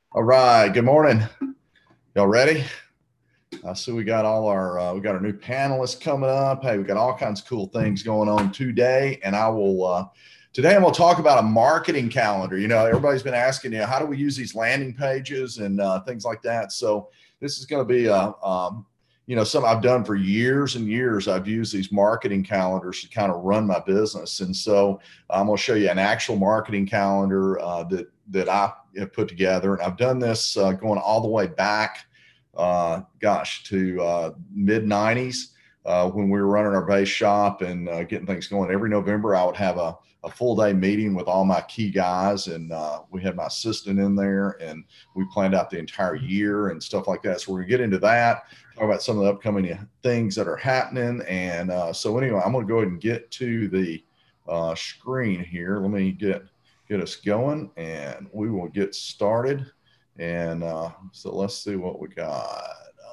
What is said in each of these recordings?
All right. Good morning. Y'all ready? I see we got our new panelists coming up. Hey, we got all kinds of cool things going on today, and today I'm going to talk about a marketing calendar. Everybody's been asking, how do we use these landing pages and things like that. So this is going to be something I've done for years and years. I've used these marketing calendars to kind of run my business, and so I'm going to show you an actual marketing calendar that I have put together, and I've done this going all the way back to mid 90s when we were running our base shop and getting things going. Every November, I would have a full day meeting with all my key guys, and we had my assistant in there, and we planned out the entire year and stuff like that. So we're gonna get into that, talk about some of the upcoming things that are happening. And so anyway, I'm gonna go ahead and get to the screen here. Let me get us going, and we will get started. And so let's see what we got.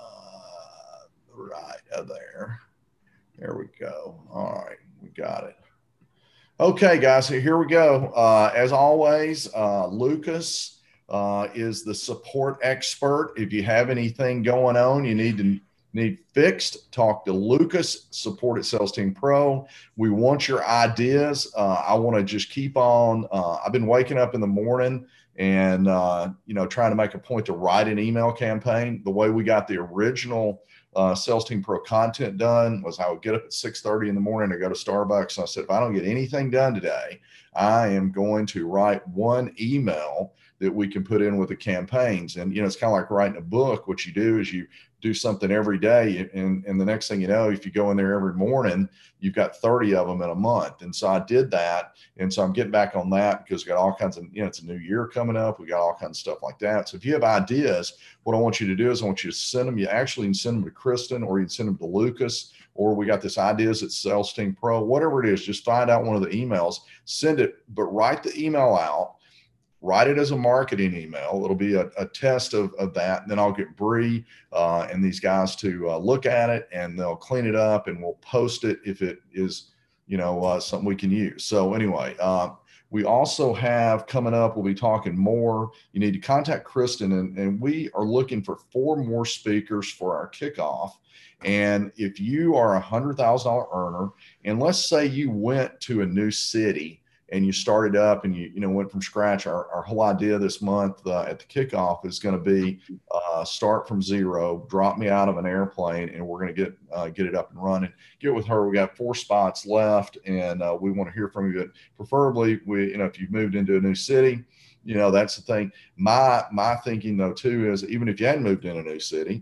Right there. There we go. All right, we got it. Okay, guys, so here we go. As always, Lucas is the support expert. If you have anything going on, you need fixed, talk to Lucas, support at Sales Team Pro. We want your ideas. I want to just keep on. I've been waking up in the morning and trying to make a point to write an email campaign. The way we got the original Sales Team Pro content done was I would get up at 6:30 in the morning to go to Starbucks. And I said, if I don't get anything done today, I am going to write one email that we can put in with the campaigns. And, it's kind of like writing a book. What you do is you do something every day. And the next thing you know, if you go in there every morning, you've got 30 of them in a month. And so I did that. And so I'm getting back on that because we got all kinds of, it's a new year coming up. We got all kinds of stuff like that. So if you have ideas, what I want you to do is I want you to send them. You actually can send them to Kristen, or you can send them to Lucas, or we got this ideas at Sales Team Pro, whatever it is. Just find out one of the emails, send it, but write the email out. Write it as a marketing email. It'll be a test of that. And then I'll get Bree and these guys to look at it, and they'll clean it up, and we'll post it if it is, something we can use. So anyway, we also have coming up, we'll be talking more. You need to contact Kristen, and we are looking for 4 more speakers for our kickoff. And if you are a $100,000 earner, and let's say you went to a new city and you started up and you went from scratch, our whole idea this month at the kickoff is going to be start from zero, drop me out of an airplane, and we're going to get it up and running. Get with her. We got 4 spots left, and we want to hear from you. But preferably, if you've moved into a new city, that's the thing. My thinking though too is, even if you hadn't moved in a new city,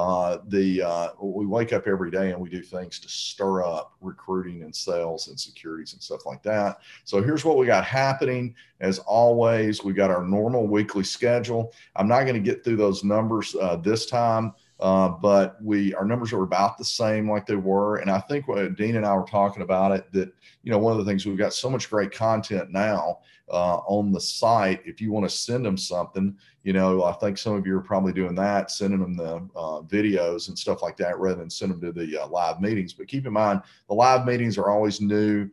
we wake up every day and we do things to stir up recruiting and sales and securities and stuff like that. So here's what we got happening. As always, we got our normal weekly schedule. I'm not going to get through those numbers this time. But our numbers are about the same like they were. And I think what Dean and I were talking about it, that, one of the things, we've got so much great content now on the site. If you want to send them something, I think some of you are probably doing that, sending them the videos and stuff like that, rather than send them to the live meetings. But keep in mind, the live meetings are always new.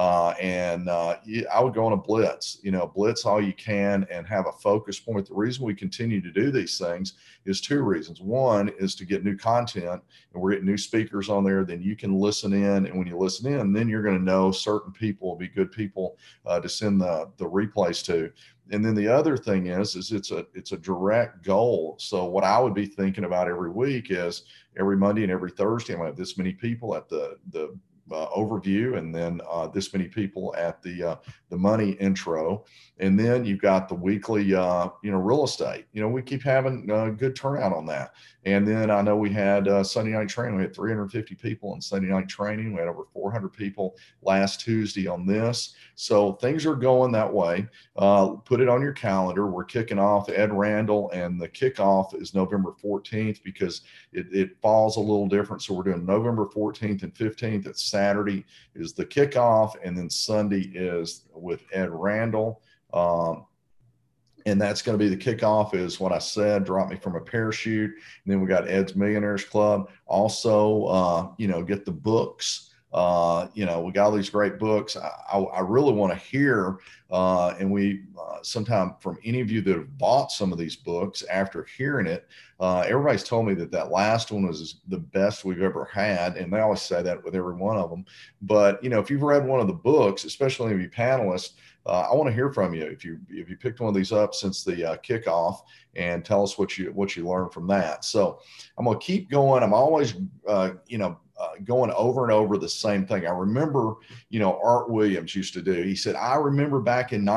I would go on a blitz, blitz all you can and have a focus point. The reason we continue to do these things is 2 reasons. One is to get new content, and we're getting new speakers on there. Then you can listen in, and when you listen in, then you're going to know certain people will be good people to send the replays to. And then the other thing is it's a direct goal. So what I would be thinking about every week is every Monday and every Thursday, I'm going to have this many people at the overview, and then this many people at the money intro, and then you've got the weekly real estate. We keep having good turnout on that. And then I know we had Sunday night training. We had 350 people on Sunday night training. We had over 400 people last Tuesday on this. So things are going that way. Put it on your calendar. We're kicking off Ed Randall, and the kickoff is November 14th because it falls a little different. So we're doing November 14th and 15th. It's Saturday is the kickoff, and then Sunday is with Ed Randall. And that's going to be the kickoff, is what I said, drop me from a parachute. And then we got Ed's Millionaires Club. Also, get the books You know, we got all these great books. I really want to hear, and we sometime from any of you that have bought some of these books after hearing it, everybody's told me that that last one was the best we've ever had. And they always say that with every one of them. But, you know, if you've read one of the books, especially if you panelists, I want to hear from you. If you picked one of these up since the kickoff, and tell us what you learned from that. So I'm going to keep going. I'm always, going over and over the same thing. I remember, you know, Art Williams used to do. He said, I remember back in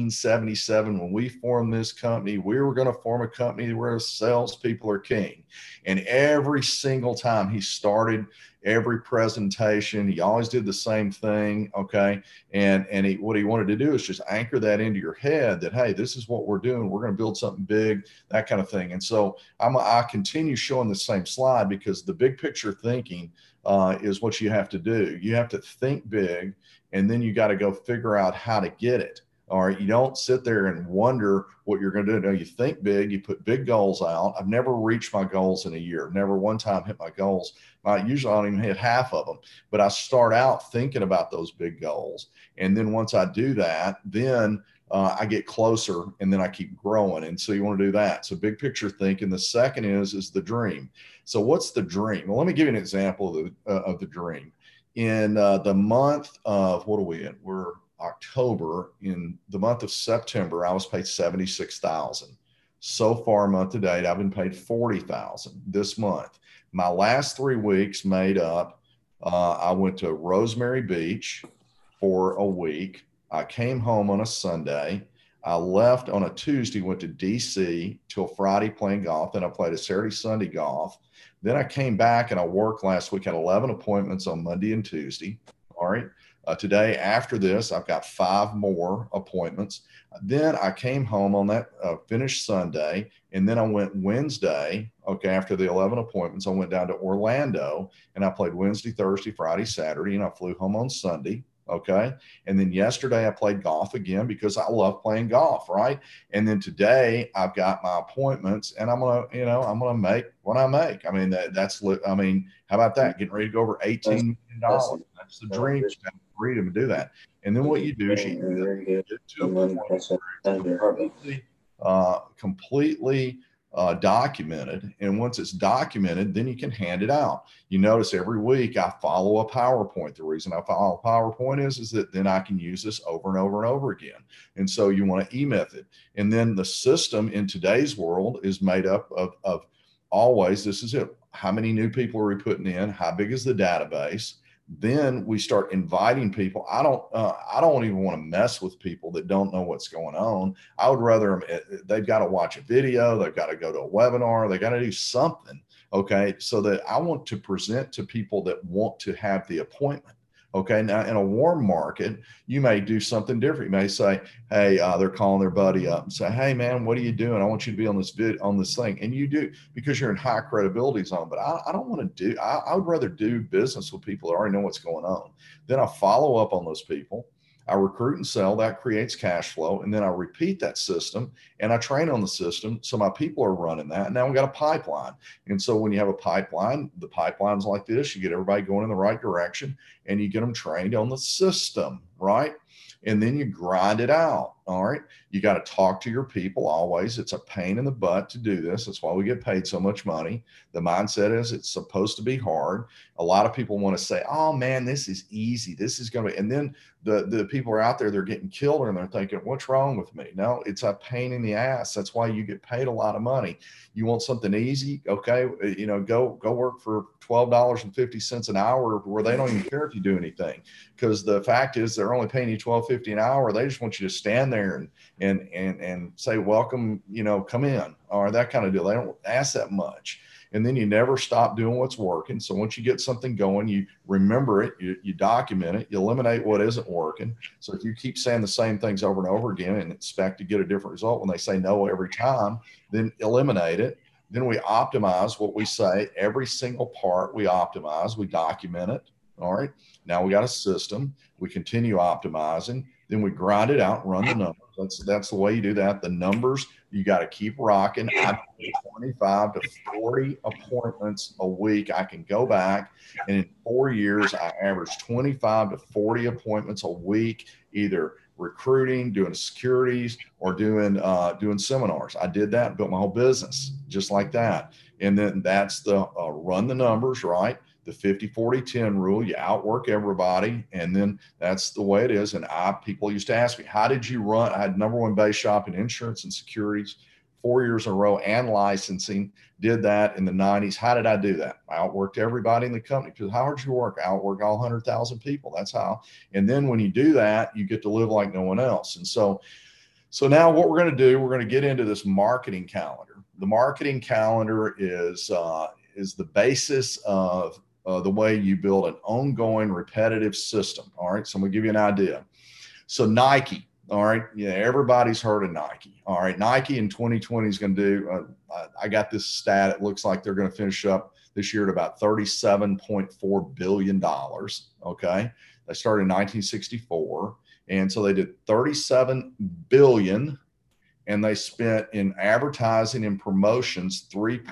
1977 when we formed this company, we were going to form a company where salespeople are king. And every single time he started every presentation, he always did the same thing. Okay. And what he wanted to do is just anchor that into your head that, hey, this is what we're doing. We're going to build something big, that kind of thing. And so I continue showing the same slide because the big picture thinking is what you have to do. You have to think big, and then you got to go figure out how to get it. All right. You don't sit there and wonder what you're going to do. No, you think big, you put big goals out. I've never reached my goals in a year, never one time hit my goals. Usually I don't even hit half of them, but I start out thinking about those big goals. And then once I do that, then I get closer, and then I keep growing. And so you want to do that. So big picture thinking. The second is the dream. So what's the dream? Well, let me give you an example of the dream. In the month of, what are we in? We're October. In the month of September, I was paid $76,000. So far, month to date, I've been paid $40,000 this month. My last 3 weeks made up. I went to Rosemary Beach for a week. I came home on a Sunday. I left on a Tuesday, went to DC till Friday playing golf. Then I played a Saturday, Sunday golf. Then I came back and I worked last week, had 11 appointments on Monday and Tuesday. All right. Today, after this, I've got 5 more appointments. Then I came home on that finished Sunday, and then I went Wednesday. Okay, after the 11 appointments, I went down to Orlando, and I played Wednesday, Thursday, Friday, Saturday, and I flew home on Sunday. Okay. And then yesterday I played golf again because I love playing golf. Right. And then today I've got my appointments, and I'm going to make what I make. I mean, how about that? Getting ready to go over $18 million. That's the dream. You have freedom to do that. And then what you do is you get to a point completely documented. And once it's documented, then you can hand it out. You notice every week I follow a PowerPoint. The reason I follow a PowerPoint is that then I can use this over and over and over again. And so you want to e-method. And then the system in today's world is made up of always, this is it. How many new people are we putting in? How big is the database? Then we start inviting people. I don't even want to mess with people that don't know what's going on. I would rather they've got to watch a video, they've got to go to a webinar, they got to do something. Okay. So that I want to present to people that want to have the appointment. Okay. Now in a warm market, you may do something different. You may say, hey, they're calling their buddy up and say, hey man, what are you doing? I want you to be on this on this thing. And you do, because you're in high credibility zone. But I don't want to do, I would rather do business with people that already know what's going on. Then I follow up on those people. I recruit and sell. That creates cash flow. And then I repeat that system, and I train on the system. So my people are running that. And now we got a pipeline. And so when you have a pipeline, the pipeline's like this, you get everybody going in the right direction, and you get them trained on the system, right? And then you grind it out. All right. You got to talk to your people always. It's a pain in the butt to do this. That's why we get paid so much money. The mindset is it's supposed to be hard. A lot of people want to say, oh man, this is easy. This is going to be, and then the people are out there, they're getting killed, and they're thinking, what's wrong with me? No, it's a pain in the ass. That's why you get paid a lot of money. You want something easy. Okay. Go work for $12.50 an hour where they don't even care if you do anything. Because the fact is they're only paying you $12.50 an hour. They just want you to stand there and say, welcome, come in, or that kind of deal. They don't ask that much. And then you never stop doing what's working. So once you get something going, you remember it, you document it, you eliminate what isn't working. So if you keep saying the same things over and over again and expect to get a different result when they say no every time, then eliminate it. Then we optimize what we say. Every single part we optimize, we document it. All right. Now we got a system. We continue optimizing. Then we grind it out, run the numbers. That's the way you do that. The numbers You got to keep rocking. I do 25 to 40 appointments a week. I can go back, and in 4 years, I averaged 25 to 40 appointments a week, either recruiting, doing securities, or doing seminars. I did that, built my whole business just like that. And then that's the run the numbers, right? The 50-40-10 rule. You outwork everybody, and then that's the way it is. And people used to ask me, how did you run? I had #1 base shop in insurance and securities 4 years in a row, and licensing. Did that in the 90s. How did I do that? I outworked everybody in the company. Because how hard did you work? I outworked all 100,000 people. That's how. And then when you do that, you get to live like no one else. And so now what we're going to do, we're going to get into this marketing calendar. The marketing calendar is the basis of the way you build an ongoing repetitive system. All right. So I'm going to give you an idea. So Nike. All right. Yeah. Everybody's heard of Nike. All right. Nike in 2020 is going to do, I got this stat. It looks like they're going to finish up this year at about $37.4 billion. Okay. They started in 1964. And so they did 37 billion, and they spent in advertising and promotions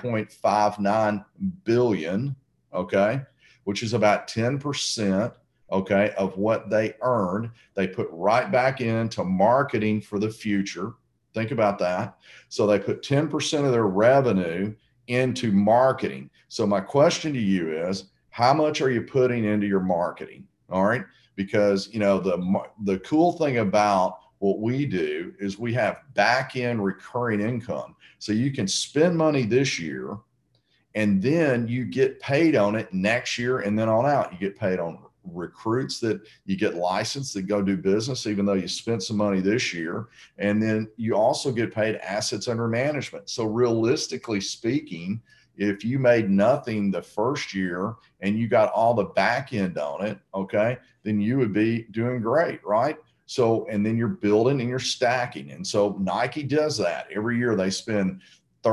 3.59 billion, okay, which is about 10%, okay, of what they earned. They put right back into marketing for the future. Think about that. So they put 10% of their revenue into marketing. So my question to you is, how much are you putting into your marketing? All right. Because, you know, the cool thing about what we do is we have back end recurring income. So you can spend money this year, and then you get paid on it next year, and then on out. You get paid on recruits that you get licensed that go do business, even though you spent some money this year. And then you also get paid assets under management. So realistically speaking, if you made nothing the first year and you got all the back end on it, okay, then you would be doing great, right? So, and then you're building and you're stacking. And so Nike does that. Every year they spend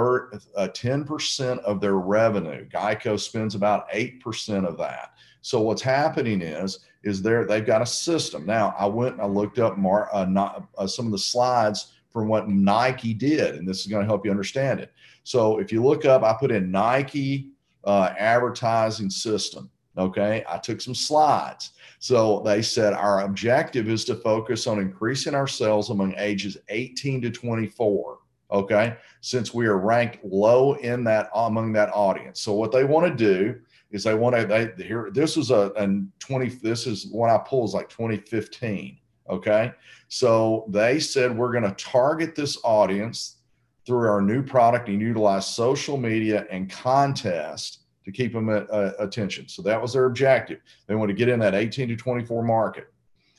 10% of their revenue. Geico spends about 8% of that. So what's happening is they've got a system. Now, I went and I looked up some of the slides from what Nike did, and this is going to help you understand it. So if you look up, I put in Nike advertising system. Okay, I took some slides. So they said our objective is to focus on increasing our sales among ages 18 to 24. Okay, since we are ranked low in that among that audience. So what they want to do is this is this is what I pulled is like 2015. Okay, so they said we're going to target this audience through our new product and utilize social media and contest to keep them attention. So that was their objective. They want to get in that 18 to 24 market.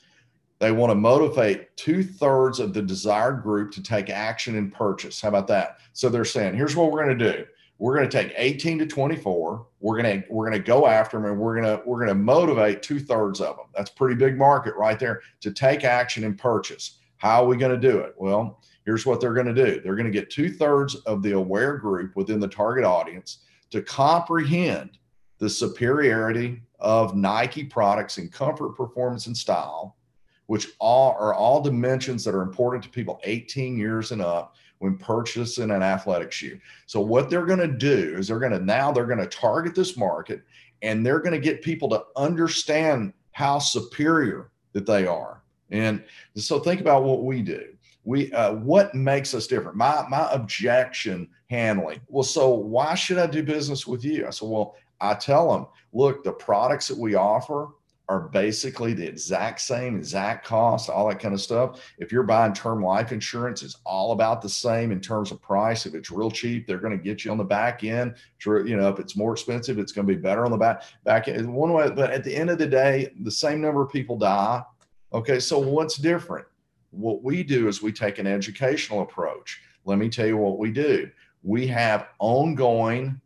They want to motivate 2/3 of the desired group to take action and purchase. How about that? So they're saying, here's what we're going to do. We're going to take 18 to 24. We're going to go after them, and we're going to motivate 2/3 of them. That's a pretty big market right there to take action and purchase. How are we going to do it? Well, here's what they're going to do. They're going to get 2/3 of the aware group within the target audience to comprehend the superiority of Nike products in comfort, performance, and style, which are all dimensions that are important to people 18 years and up when purchasing an athletic shoe. So what they're going to do is they're going to target this market, and they're going to get people to understand how superior that they are. And so think about what we do. What makes us different? My objection handling. Well, so why should I do business with you? I said, well, I tell them, look, the products that we offer are basically the exact cost, all that kind of stuff. If you're buying term life insurance, it's all about the same in terms of price. If it's real cheap, they're going to get you on the back end. You know, if it's more expensive, it's going to be better on the back end. One way, but at the end of the day, the same number of people die. Okay, so what's different? What we do is we take an educational approach. Let me tell you what we do. We have ongoing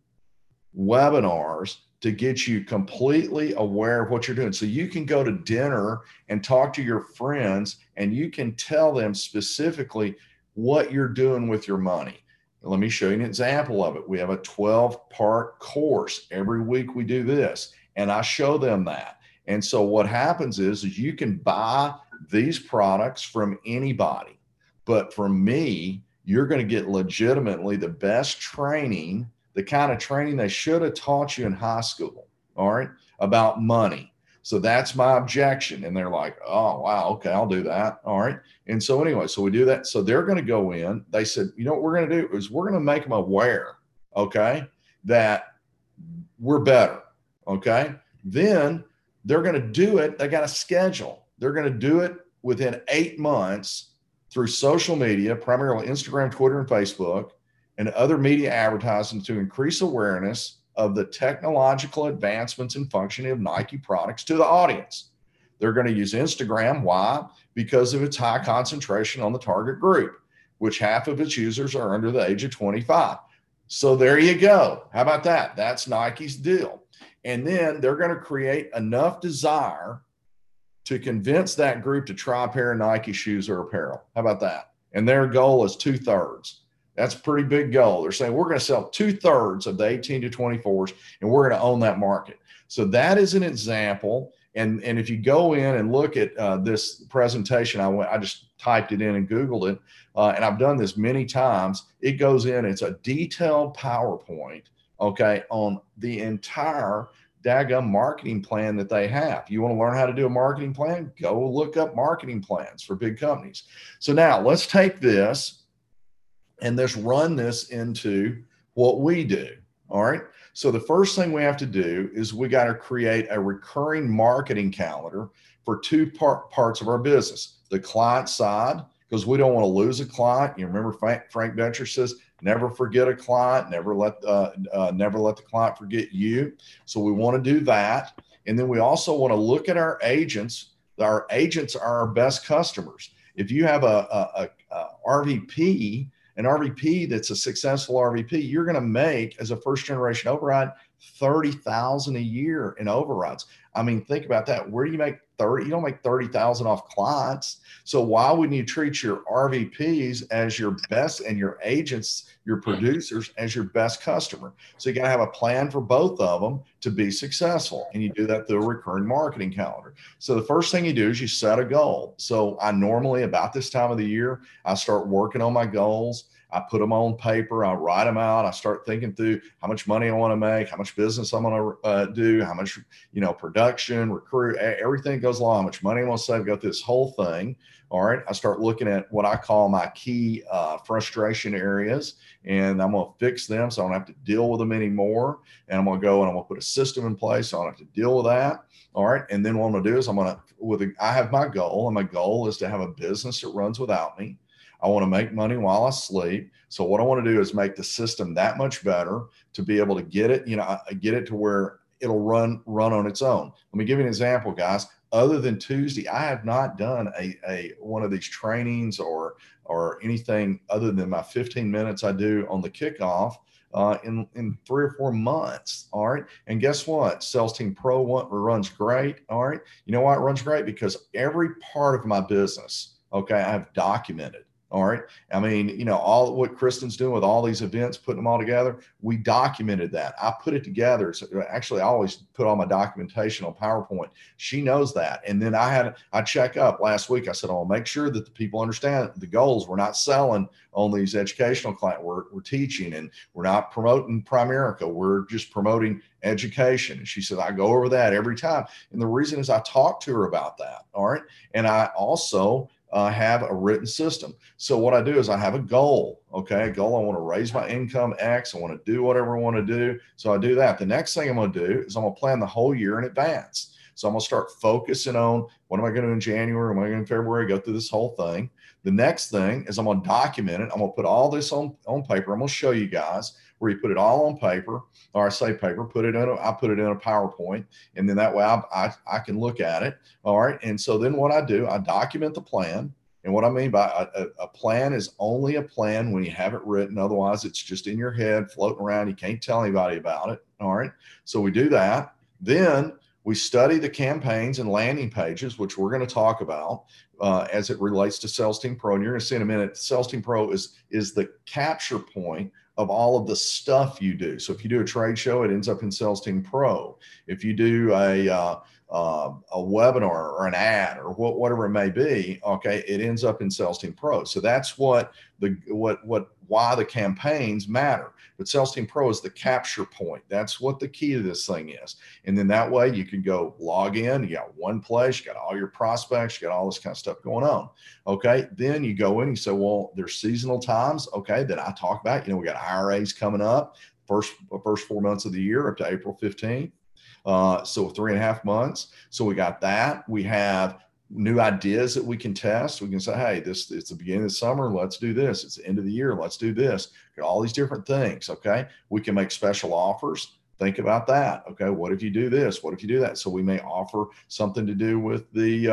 webinars to get you completely aware of what you're doing. So you can go to dinner and talk to your friends, and you can tell them specifically what you're doing with your money. Let me show you an example of it. We have a 12-part course. Every week we do this, and I show them that. And so what happens is you can buy these products from anybody, but from me, you're going to get legitimately the best training, the kind of training they should have taught you in high school, all right, about money. So that's my objection. And they're like, oh, wow, okay, I'll do that. All right. And so anyway, so we do that. So they're going to go in. They said, you know what we're going to do is we're going to make them aware, okay, that we're better. Okay. Then they're going to do it. They got a schedule. They're going to do it within 8 months through social media, primarily Instagram, Twitter, and Facebook, and other media advertising to increase awareness of the technological advancements and functioning of Nike products to the audience. They're going to use Instagram. Why? Because of its high concentration on the target group, which half of its users are under the age of 25. So there you go. How about that? That's Nike's deal. And then they're going to create enough desire to convince that group to try a pair of Nike shoes or apparel. How about that? And their goal is 2/3. That's a pretty big goal. They're saying we're going to sell 2/3 of the 18 to 24s, and we're going to own that market. So that is an example. And if you go in and look at this presentation, I just typed it in and Googled it, and I've done this many times. It goes in, it's a detailed PowerPoint, okay, on the entire daggum marketing plan that they have. You want to learn how to do a marketing plan? Go look up marketing plans for big companies. So now let's take this and let's run this into what we do. All right. So the first thing we have to do is we got to create a recurring marketing calendar for two parts of our business. The client side, because we don't want to lose a client. You remember Frank Bettger says, never forget a client, never let the client forget you. So we want to do that. And then we also want to look at our agents. Our agents are our best customers. If you have a RVP, an RVP that's a successful RVP, you're going to make, as a first generation override, $30,000 a year in overrides. I mean, think about that. Where do you make 30? You don't make 30,000 off clients. So why wouldn't you treat your RVPs as your best and your agents, your producers, as your best customer? So you got to have a plan for both of them to be successful. And you do that through a recurring marketing calendar. So the first thing you do is you set a goal. So I normally, about this time of the year, I start working on my goals. I put them on paper. I write them out. I start thinking through how much money I want to make, how much business I'm going to do, how much, production, recruit, everything goes along, how much money I'm going to save, go through this whole thing. All right. I start looking at what I call my key frustration areas, and I'm going to fix them so I don't have to deal with them anymore. And I'm going to go and I'm going to put a system in place so I don't have to deal with that. All right. And then what I'm going to do is I have my goal, and my goal is to have a business that runs without me. I want to make money while I sleep. So what I want to do is make the system that much better to be able to get it to where it'll run on its own. Let me give you an example, guys. Other than Tuesday, I have not done a one of these trainings or anything other than my 15 minutes I do on the kickoff in 3 or 4 months. All right. And guess what? Sales Team Pro runs great. All right. You know why it runs great? Because every part of my business, okay, I have documented. All right. I mean, all what Kristen's doing with all these events, putting them all together, we documented that. I put it together. So actually, I always put all my documentation on PowerPoint. She knows that. And then I check up last week. I said, I'll make sure that the people understand the goals. We're not selling on these educational clients. We're teaching, and we're not promoting Primerica. We're just promoting education. And she said, I go over that every time. And the reason is I talked to her about that. All right. And I also have a written system. So what I do is I have a goal, okay? A goal, I want to raise my income X. I want to do whatever I want to do. So I do that. The next thing I'm going to do is I'm going to plan the whole year in advance. So I'm going to start focusing on what am I going to do in January? What am I going to do in February? Go through this whole thing. The next thing is I'm going to document it. I'm going to put all this on paper. I'm going to show you guys where you put it all on paper, or I say paper, I put it in a PowerPoint, and then that way I can look at it. All right. And so then what I do, I document the plan. And what I mean by a plan is only a plan when you have it written. Otherwise, it's just in your head floating around. You can't tell anybody about it. All right. So we do that. Then we study the campaigns and landing pages, which we're going to talk about as it relates to Sales Team Pro. And you're going to see in a minute, Sales Team Pro is the capture point of all of the stuff you do. So if you do a trade show, it ends up in Sales Team Pro. If you do a a webinar or an ad or whatever it may be, okay, it ends up in Sales Team Pro. So that's why the campaigns matter. But Sales Team Pro is the capture point. That's what the key to this thing is. And then that way you can go log in, you got one place, you got all your prospects, you got all this kind of stuff going on. Okay. Then you go in and you say, well, there's seasonal times. Okay. That I talk about, we got IRAs coming up first 4 months of the year up to April 15th. So 3.5 months. So we got that. We have new ideas that we can test. We can say, hey, it's the beginning of the summer. Let's do this. It's the end of the year. Let's do this. Got all these different things. Okay. We can make special offers. Think about that. Okay. What if you do this? What if you do that? So we may offer something to do with the,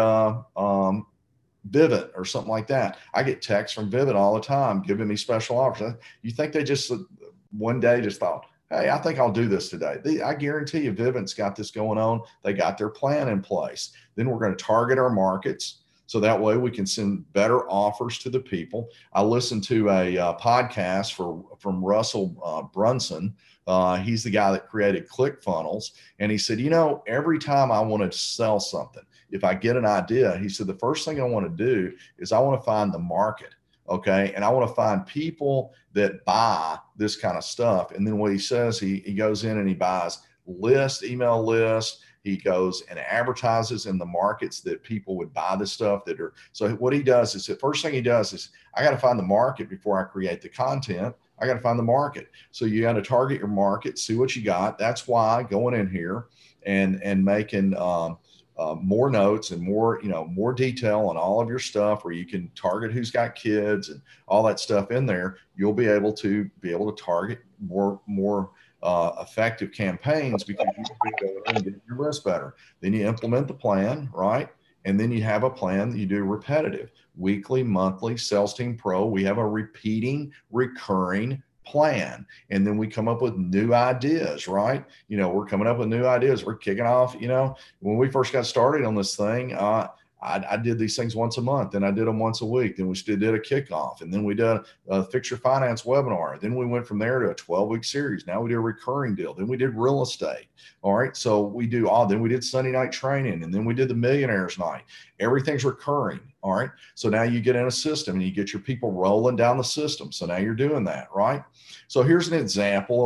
Vivint or something like that. I get texts from Vivint all the time giving me special offers. You think they just one day just thought, hey, I think I'll do this today. I guarantee you Vivint's got this going on. They got their plan in place. Then we're going to target our markets. So that way we can send better offers to the people. I listened to a podcast from Russell Brunson. He's the guy that created ClickFunnels. And he said, every time I want to sell something, if I get an idea, he said, the first thing I want to do is I want to find the market. Okay. And I want to find people that buy this kind of stuff. And then what he says, he goes in and he buys email lists. He goes and advertises in the markets that people would buy this stuff so what he does is the first thing he does is I got to find the market before I create the content. I got to find the market. So you got to target your market, see what you got. That's why going in here and making, more notes and more detail on all of your stuff where you can target who's got kids and all that stuff in there. You'll be able to target more effective campaigns because you can go and get your list better. Then you implement the plan, right? And then you have a plan that you do repetitive, weekly, monthly. Sales Team Pro, we have a repeating, recurring plan. And then we come up with new ideas, right? We're coming up with new ideas. We're kicking off, when we first got started on this thing, I did these things once a month, then I did them once a week. Then we still did a kickoff, and then we did a Fix Your Finance webinar. Then we went from there to a 12-week series. Now we do a recurring deal. Then we did real estate. All right. So then we did Sunday night training, and then we did the Millionaires Night. Everything's recurring. All right. So now you get in a system and you get your people rolling down the system. So now you're doing that, right? So here's an example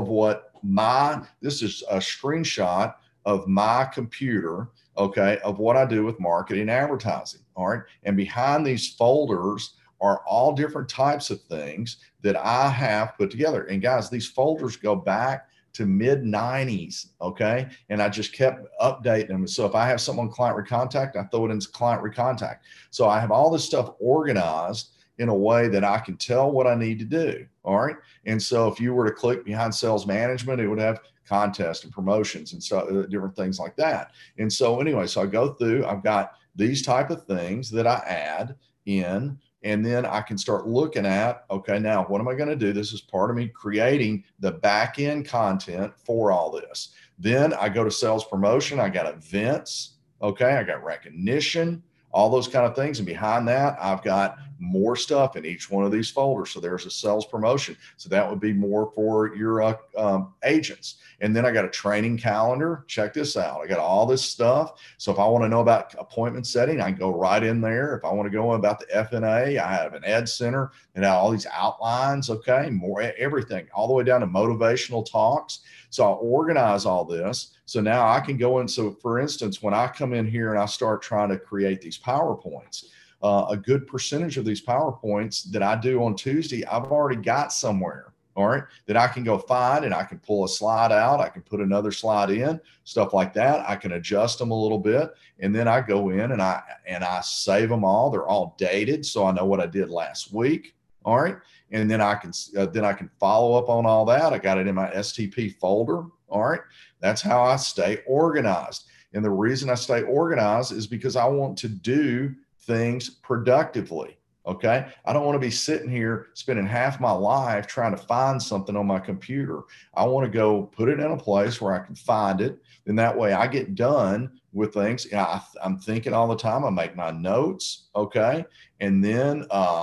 of this is a screenshot of my computer, okay, of what I do with marketing and advertising. All right. And behind these folders are all different types of things that I have put together. And guys, these folders go back to mid-90s. Okay. And I just kept updating them. So if I have something on Client Recontact, I throw it into Client Recontact. So I have all this stuff organized in a way that I can tell what I need to do. All right. And so if you were to click behind sales management, it would have contests and promotions and so different things like that. And so anyway, so I go through, I've got these type of things that I add in, and then I can start looking at, okay, now what am I going to do? This is part of me creating the back end content for all this. Then I go to sales promotion. I got events. Okay. I got recognition, all those kind of things. And behind that, I've got more stuff in each one of these folders. So there's a sales promotion. So that would be more for your agents. And then I got a training calendar. Check this out. I got all this stuff. So if I want to know about appointment setting, I can go right in there. If I want to go about the FNA, I have an ed center and all these outlines. Okay. More everything all the way down to motivational talks. So I'll organize all this. So now I can go in. So for instance, when I come in here and I start trying to create these PowerPoints, a good percentage of these PowerPoints that I do on Tuesday, I've already got somewhere, all right, that I can go find, and I can pull a slide out. I can put another slide in, stuff like that. I can adjust them a little bit. And then I go in and I save them all. They're all dated. So I know what I did last week. All right. And then I can follow up on all that. I got it in my STP folder. All right. That's how I stay organized. And the reason I stay organized is because I want to do things productively. Okay. I don't want to be sitting here spending half my life trying to find something on my computer. I want to go put it in a place where I can find it. And that way I get done with things. I'm thinking all the time. I make my notes. Okay. And then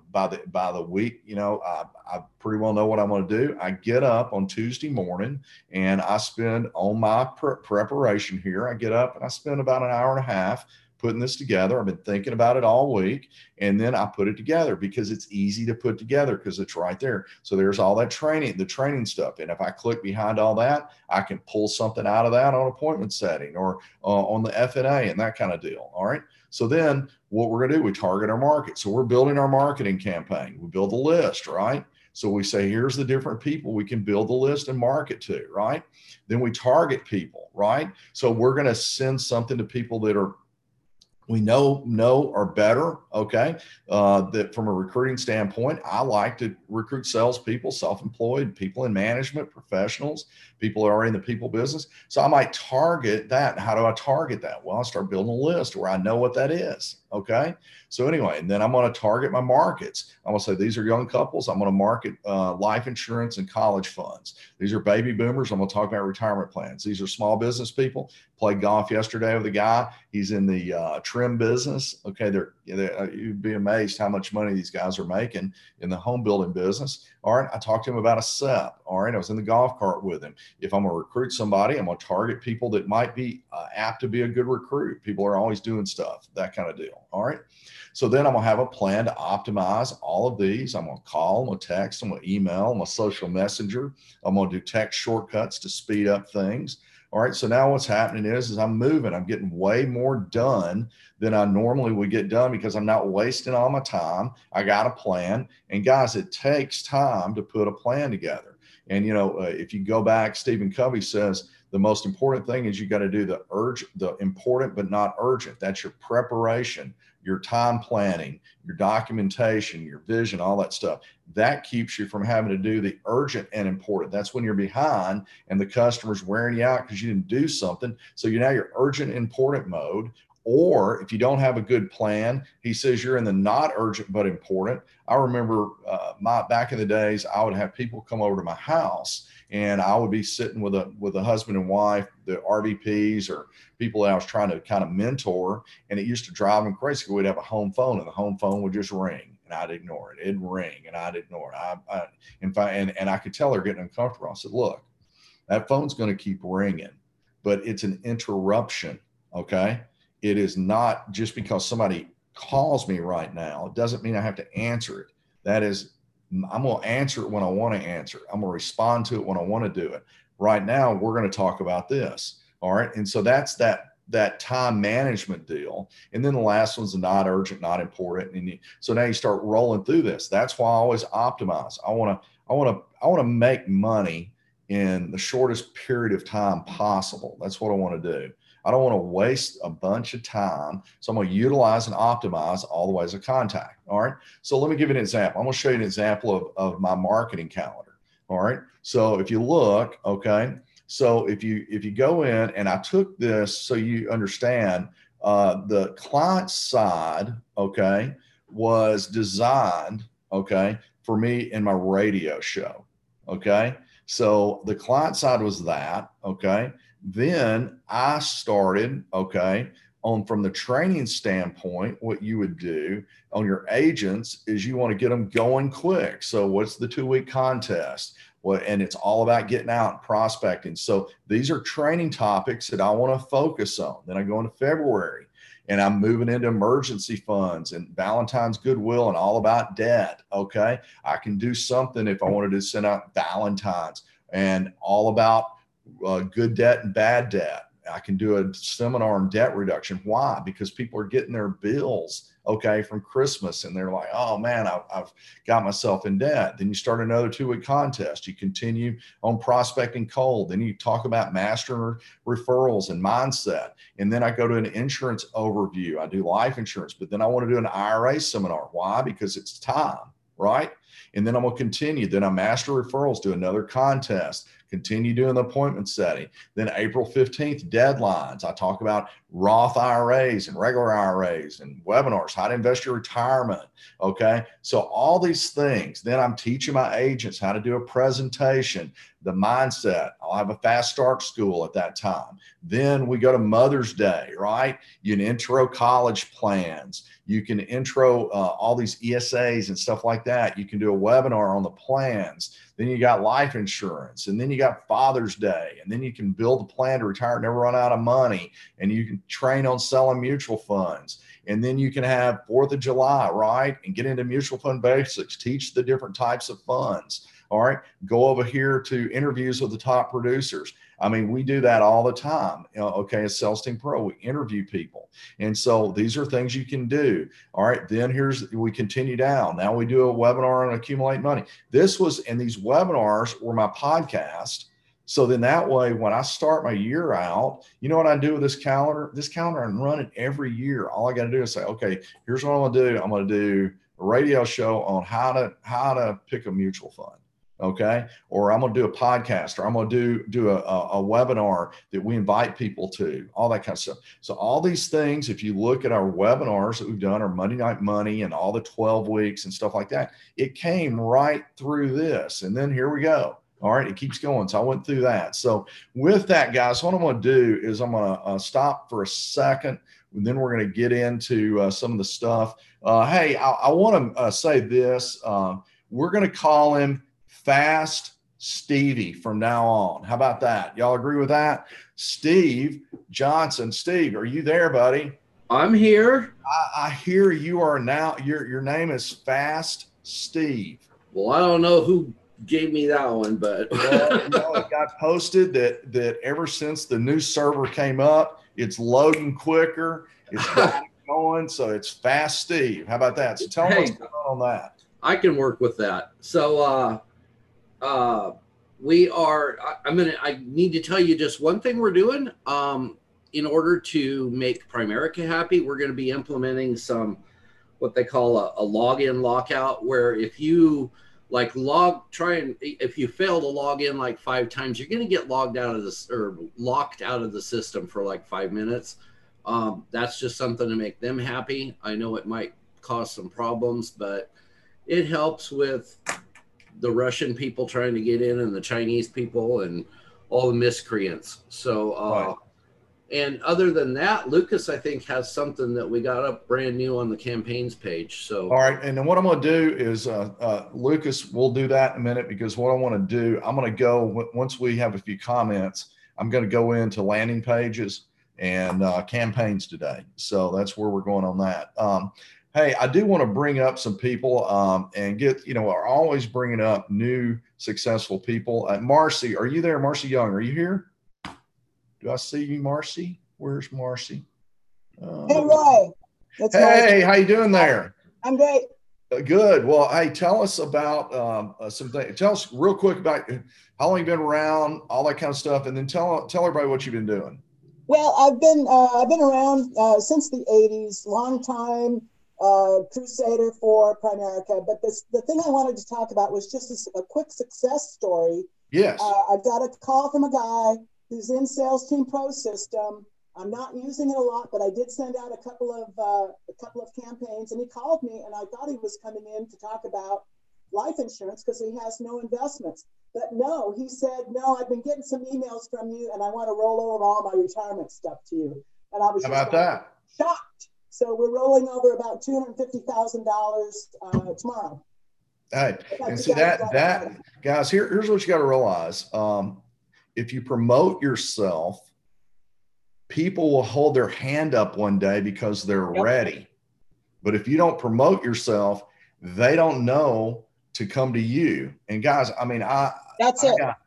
by the week, I pretty well know what I'm going to do. I get up on Tuesday morning and I spend on my preparation here. I get up and I spend about an hour and a half putting this together. I've been thinking about it all week, and then I put it together because it's easy to put together because it's right there. So there's all that training, the training stuff. And if I click behind all that, I can pull something out of that on appointment setting or on the FNA and that kind of deal. All right. So then what we're going to do, we target our market. So we're building our marketing campaign. We build a list, right? So we say, here's the different people we can build the list and market to, right? Then we target people, right? So we're going to send something to people that we know are better. Okay. That from a recruiting standpoint, I like to recruit salespeople, self-employed, people in management, professionals, people that are in the people business. So I might target that. How do I target that? Well, I start building a list where I know what that is. Okay. So anyway, and then I'm going to target my markets. I'm going to say, these are young couples. I'm going to market life insurance and college funds. These are baby boomers. I'm going to talk about retirement plans. These are small business people. Played golf yesterday with a guy. He's in the trim business. Okay. You'd be amazed how much money these guys are making in the home building business. All right. I talked to him about a SEP. All right. I was in the golf cart with him. If I'm going to recruit somebody, I'm going to target people that might be apt to be a good recruit. People are always doing stuff, that kind of deal. All right. So then I'm going to have a plan to optimize all of these. I'm going to call, I'm going to text, I'm going to email, I'm going to social messenger. I'm going to do text shortcuts to speed up things. All right. So now what's happening is I'm moving. I'm getting way more done than I normally would get done because I'm not wasting all my time. I got a plan. And guys, it takes time to put a plan together. And, if you go back, Stephen Covey says, the most important thing is you got to do the important but not urgent. That's your preparation, your time planning, your documentation, your vision, all that stuff. That keeps you from having to do the urgent and important. That's when you're behind and the customer's wearing you out because you didn't do something. So you're urgent, important mode. Or if you don't have a good plan, he says you're in the not urgent but important. I remember back in the days, I would have people come over to my house and I would be sitting with a husband and wife, the RVPs or people that I was trying to kind of mentor. And it used to drive them crazy. We'd have a home phone and the home phone would just ring and I'd ignore it. It'd ring and I'd ignore it. And I could tell they're getting uncomfortable. I said, look, that phone's going to keep ringing, but it's an interruption. Okay. It is not just because somebody calls me right now. It doesn't mean I have to answer it. That is, I'm going to answer it when I want to answer it. I'm going to respond to it when I want to do it. Right now, we're going to talk about this. All right. And so that's that time management deal. And then the last one's not urgent, not important. And so now you start rolling through this. That's why I always optimize. I want to make money in the shortest period of time possible. That's what I want to do. I don't want to waste a bunch of time. So I'm going to utilize and optimize all the ways of contact. All right. So let me give you an example. I'm going to show you an example of my marketing calendar. All right. So if you look, okay. So if you go in, and I took this so you understand the client side, okay, was designed, okay, for me in my radio show. Okay. So the client side was that, okay. Then I started, okay, from the training standpoint, what you would do on your agents is you want to get them going quick. So what's the 2-week contest? And it's all about getting out and prospecting. So these are training topics that I want to focus on. Then I go into February and I'm moving into emergency funds and Valentine's goodwill and all about debt. Okay. I can do something if I wanted to send out Valentine's and all about good debt and bad debt. I can do a seminar on debt reduction. Why? Because people are getting their bills, okay, from Christmas, and they're like, oh man, I've got myself in debt. Then you start another 2-week contest. You continue on prospecting cold. Then you talk about master referrals and mindset. And then I go to an insurance overview. I do life insurance, but then I want to do an IRA seminar. Why? Because it's time, right? And then I'm going to continue. Then I master referrals, do another contest, continue doing the appointment setting. Then April 15th, deadlines. I talk about Roth IRAs and regular IRAs and webinars, how to invest your retirement. Okay. So all these things. Then I'm teaching my agents how to do a presentation, the mindset. I'll have a fast start school at that time. Then we go to Mother's Day, right? You can intro college plans. You can intro all these ESAs and stuff like that. You can do a webinar on the plans. Then you got life insurance, and then you got Father's Day, and then you can build a plan to retire, never run out of money, and you can train on selling mutual funds. And then you can have 4th of July, right? And get into mutual fund basics, teach the different types of funds. All right. Go over here to interviews with the top producers. I mean, we do that all the time. Okay. As Sales Team Pro, we interview people. And so these are things you can do. All right. Then we continue down. Now we do a webinar on accumulate money. These webinars were my podcast. So then that way, when I start my year out, you know what I do with this calendar? This calendar, I'm running every year. All I got to do is say, okay, here's what I'm going to do. I'm going to do a radio show on how to pick a mutual fund. Okay. Or I'm going to do a podcast, or I'm going to do a webinar that we invite people to, all that kind of stuff. So all these things, if you look at our webinars that we've done, our Monday Night Money and all the 12 weeks and stuff like that, it came right through this. And then here we go. All right. It keeps going. So I went through that. So with that, guys, what I'm going to do is I'm going to stop for a second, and then we're going to get into some of the stuff. Hey, I want to say this. We're going to call him Fast Stevie from now on. How about that? Y'all agree with that? Steve Johnson. Steve, are you there, buddy? I'm here. I hear you are now. Your name is Fast Steve. Well, I don't know who gave me that one, but it got posted that ever since the new server came up, it's loading quicker. It's going, so it's Fast Steve. How about that? So tell me what's going on that. I can work with that. So I need to tell you just one thing we're doing. In order to make Primerica happy, we're going to be implementing what they call a login lockout, where if you if you fail to log in like 5 times, you're going to get locked out of the system for like 5 minutes. That's just something to make them happy. I know it might cause some problems, but it helps with the Russian people trying to get in and the Chinese people and all the miscreants. So, right. And other than that, Lucas, I think, has something that we got up brand new on the campaigns page. So, all right. And then what I'm going to do is, Lucas, we'll do that in a minute, because what I want to do, I'm going to go, once we have a few comments, I'm going to go into landing pages and campaigns today. So that's where we're going on that. Hey, I do want to bring up some people and get, are always bringing up new successful people. Marcy, are you there? Marcy Young, are you here? Do I see you, Marcy? Where's Marcy? Hey, Roy. Hey, how you doing there? I'm great. Good. Well, hey, tell us about something. Tell us real quick about how long you've been around, all that kind of stuff, and then tell everybody what you've been doing. Well, I've been around since the 80s, long time crusader for Primerica. But the thing I wanted to talk about was just a quick success story. Yes. I got a call from a guy who's in Sales Team Pro system. I'm not using it a lot, but I did send out a couple of campaigns, and he called me, and I thought he was coming in to talk about life insurance because he has no investments. But no, he said, no, I've been getting some emails from you, and I want to roll over all my retirement stuff to you. And I was shocked. So we're rolling over about $250,000 tomorrow. Hey, and see that guys, here's what you got to realize. If you promote yourself, people will hold their hand up one day because they're ready. But if you don't promote yourself, they don't know to come to you. And guys, I mean, that's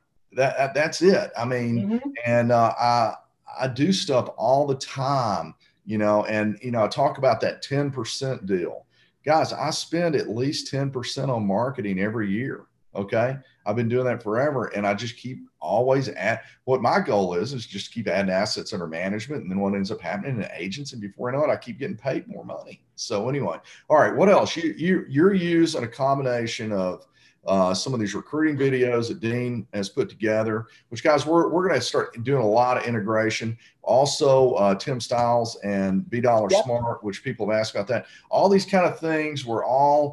it. I mean, and I do stuff all the time, and, I talk about that 10% deal. Guys, I spend at least 10% on marketing every year. Okay. I've been doing that forever. And I just keep always what my goal is just keep adding assets under management. And then what ends up happening in agents. And before I know it, I keep getting paid more money. So anyway, all right. What else? You're using a combination of some of these recruiting videos that Dean has put together, which guys, we're going to start doing a lot of integration. Also, Tim Stiles and B Dollar Smart, which people have asked about that. All these kind of things, we're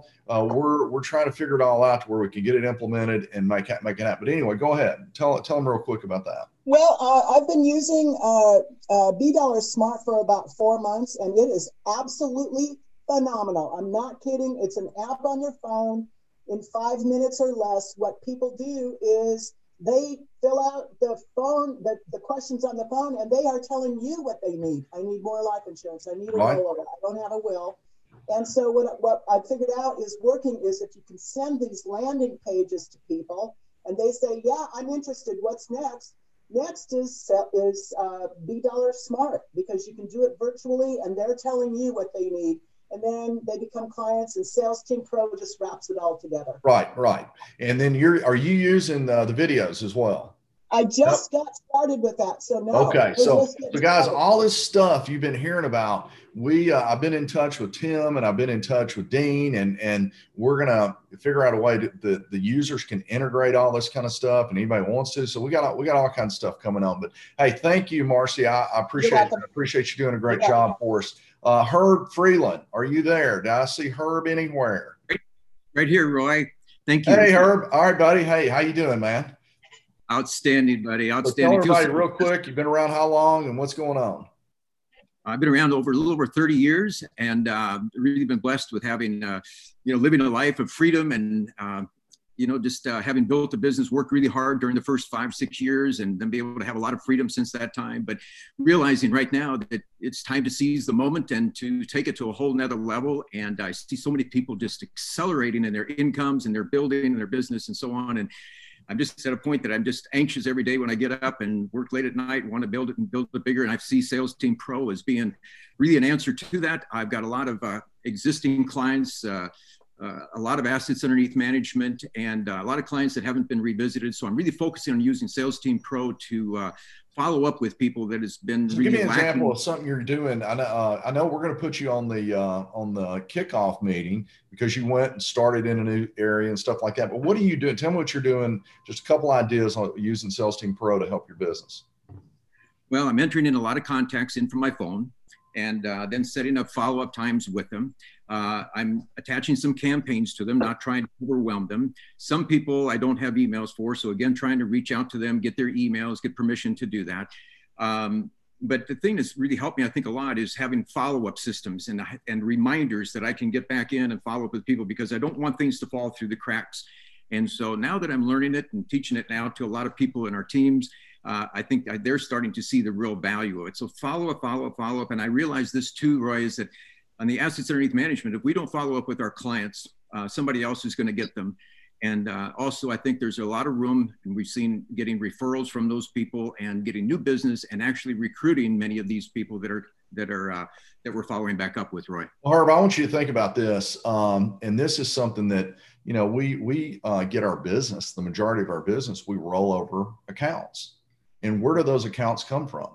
trying to figure it all out to where we can get it implemented and make it happen. But anyway, go ahead. Tell them real quick about that. Well, I've been using B Dollar Smart for about 4 months, and it is absolutely phenomenal. I'm not kidding. It's an app on your phone. In 5 minutes or less, what people do is they fill out the questions on the phone, and they are telling you what they need. I need more life insurance. I need a rollover. I don't have a will. And so what I figured out is working is if you can send these landing pages to people, and they say, yeah, I'm interested. What's next? Next is B Dollar Smart, because you can do it virtually, and they're telling you what they need. And then they become clients, and Sales Team Pro just wraps it all together. Right. And then are you using the videos as well? I just got started with that. So no. Okay. So guys, all this stuff you've been hearing about, I've been in touch with Tim, and I've been in touch with Dean, and we're going to figure out a way that the users can integrate all this kind of stuff, and anybody wants to. So we got all kinds of stuff coming on. But hey, thank you, Marcy. I appreciate you doing a great job for us. Herb Freeland, are you there? Do I see Herb anywhere? Right here, Roy. Thank you. Hey, Herb. All right, buddy. Hey, how you doing, man? Outstanding, buddy. Outstanding. So tell everybody real quick, you've been around how long and what's going on? I've been around a little over 30 years, and really been blessed with having, living a life of freedom and, just having built a business, worked really hard during the first 5-6 years, and then be able to have a lot of freedom since that time. But realizing right now that it's time to seize the moment and to take it to a whole nother level. And I see so many people just accelerating in their incomes and their building and their business and so on. And I'm just at a point that I'm just anxious every day when I get up and work late at night, want to build it and build it bigger. And I see Sales Team Pro as being really an answer to that. I've got a lot of existing clients, a lot of assets underneath management, and a lot of clients that haven't been revisited. So I'm really focusing on using Sales Team Pro to follow up with people that has been really give me an lacking. Example of something you're doing. I know we're going to put you on the kickoff meeting because you went and started in a new area and stuff like that. But what are you doing? Tell me what you're doing. Just a couple ideas on using Sales Team Pro to help your business. Well, I'm entering in a lot of contacts in from my phone, and then setting up follow-up times with them. I'm attaching some campaigns to them, not trying to overwhelm them. Some people I don't have emails for, so again, trying to reach out to them, get their emails, get permission to do that. But the thing that's really helped me, I think, a lot is having follow-up systems and reminders that I can get back in and follow up with people, because I don't want things to fall through the cracks. And so now that I'm learning it and teaching it now to a lot of people in our teams, I think they're starting to see the real value of it. So follow up. And I realize this too, Roy, is that on the assets underneath management, if we don't follow up with our clients, somebody else is going to get them. And also, I think there's a lot of room, and we've seen getting referrals from those people and getting new business and actually recruiting many of these people that we're following back up with, Roy. Well, Herb, I want you to think about this. And this is something that, we get our business, the majority of our business, we roll over accounts. And where do those accounts come from?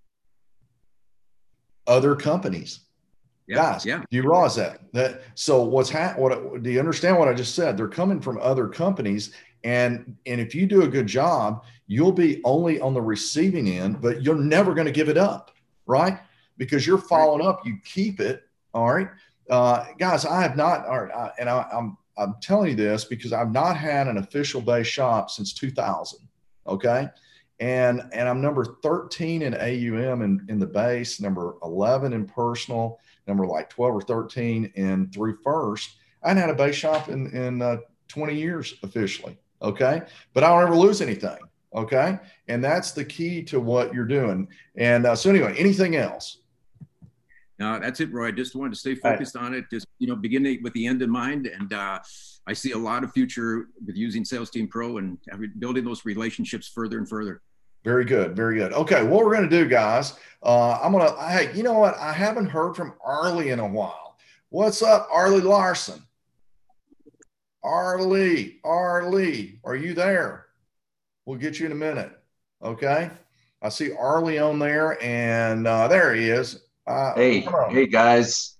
Other companies. Guys, do you realize that? So do you understand what I just said? They're coming from other companies. And if you do a good job, you'll be only on the receiving end, but you're never going to give it up, right? Because you're following up, you keep it. All right. Guys, I have not, and I'm telling you this because I've not had an official base shop since 2000. Okay. And I'm number 13 in AUM in the base, number 11 in personal, number like 12 or 13 in through first. I hadn't had a base shop in 20 years officially. Okay. But I don't ever lose anything. Okay. And that's the key to what you're doing. And so anyway, anything else? No, that's it, Roy. I just wanted to stay focused on it. Just, beginning with the end in mind. And I see a lot of future with using Sales Team Pro and building those relationships further and further. Very good. Very good. Okay. What we're going to do, guys, hey, you know what? I haven't heard from Arlie in a while. What's up, Arlie Larson? Arlie, are you there? We'll get you in a minute. Okay. I see Arlie on there, and there he is. Hey guys.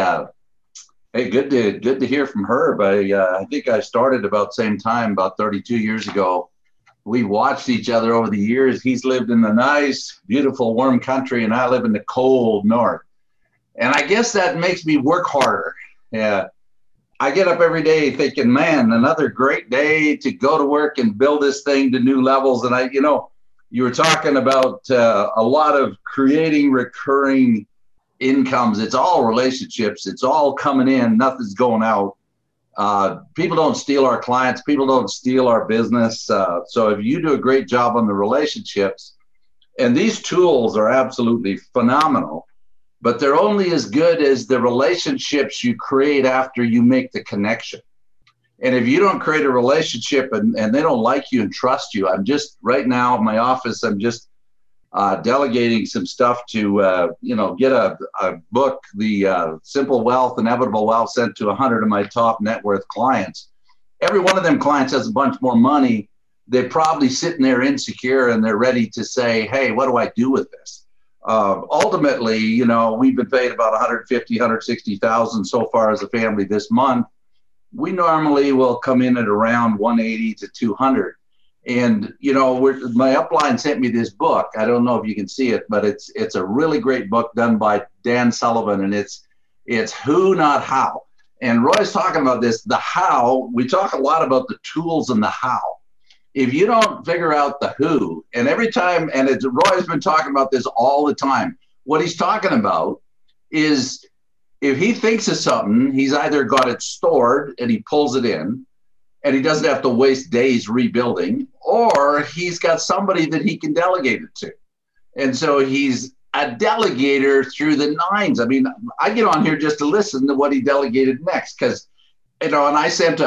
Hey, good to hear from Herb. I think I started about the same time, about 32 years ago. We watched each other over the years. He's lived in the nice, beautiful, warm country, and I live in the cold north. And I guess that makes me work harder. Yeah. I get up every day thinking, man, another great day to go to work and build this thing to new levels. And you were talking about a lot of creating recurring incomes. It's all relationships. It's all coming in. Nothing's going out. People don't steal our clients. People don't steal our business. So if you do a great job on the relationships, and these tools are absolutely phenomenal, but they're only as good as the relationships you create after you make the connection. And if you don't create a relationship and they don't like you and trust you, I'm just right now in my office, I'm just delegating some stuff to, get a book, the Simple Wealth, Inevitable Wealth, sent to 100 of my top net worth clients. Every one of them clients has a bunch more money. They're probably sitting there insecure and they're ready to say, hey, what do I do with this? Ultimately, we've been paid about 150, 160,000 so far as a family this month. We normally will come in at around 180 to 200. And, my upline sent me this book. I don't know if you can see it, but it's a really great book done by Dan Sullivan, and it's who, not how. And Roy's talking about this, the how. We talk a lot about the tools and the how. If you don't figure out the who, and every time, and Roy's been talking about this all the time, what he's talking about is if he thinks of something, he's either got it stored and he pulls it in and he doesn't have to waste days rebuilding, or he's got somebody that he can delegate it to. And so he's a delegator through the nines. I mean, I get on here just to listen to what he delegated next because, and I sent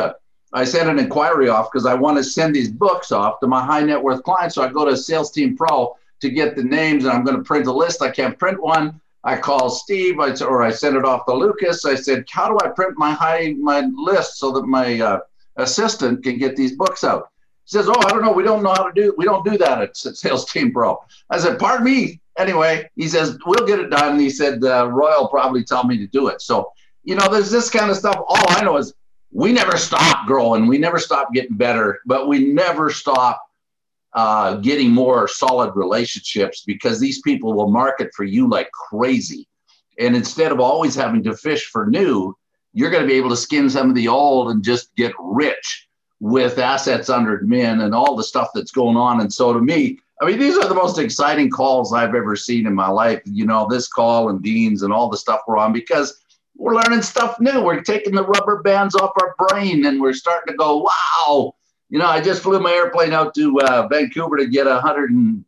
an inquiry off because I want to send these books off to my high net worth clients. So I go to Sales Team Pro to get the names, and I'm going to print a list. I can't print one. I call Steve, or I send it off to Lucas. I said, how do I print my list so that my assistant can get these books out? He says, I don't know. We don't do that at Sales Team Pro. I said, pardon me. Anyway, he says, we'll get it done. And he said, Roy will probably tell me to do it. So, there's this kind of stuff. All I know is we never stop growing. We never stop getting better, but we never stop getting more solid relationships because these people will market for you like crazy. And instead of always having to fish for new, you're going to be able to skin some of the old and just get rich with assets under admin and all the stuff that's going on. And so to me, I mean, these are the most exciting calls I've ever seen in my life. This call and Dean's and all the stuff we're on, because we're learning stuff new. We're taking the rubber bands off our brain and we're starting to go, wow. I just flew my airplane out to Vancouver to get $120,000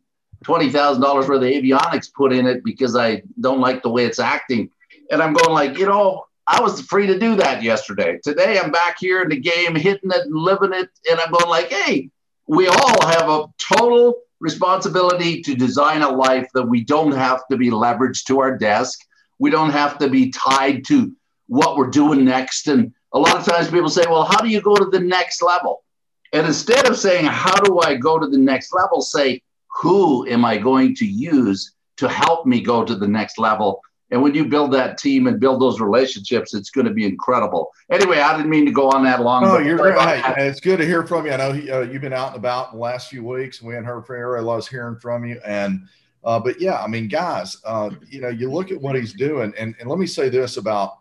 worth of avionics put in it because I don't like the way it's acting. And I'm going like, I was free to do that yesterday. Today, I'm back here in the game, hitting it and living it. And I'm going like, hey, we all have a total responsibility to design a life that we don't have to be leveraged to our desk. We don't have to be tied to what we're doing next. And a lot of times people say, well, how do you go to the next level? And instead of saying, how do I go to the next level, say, who am I going to use to help me go to the next level? And when you build that team and build those relationships, it's going to be incredible. Anyway, I didn't mean to go on that long. No, you're right. Hey, it's good to hear from you. I know you've been out and about the last few weeks. We hadn't heard from you. I was hearing from you. And but yeah, I mean, guys, you look at what he's doing. And let me say this about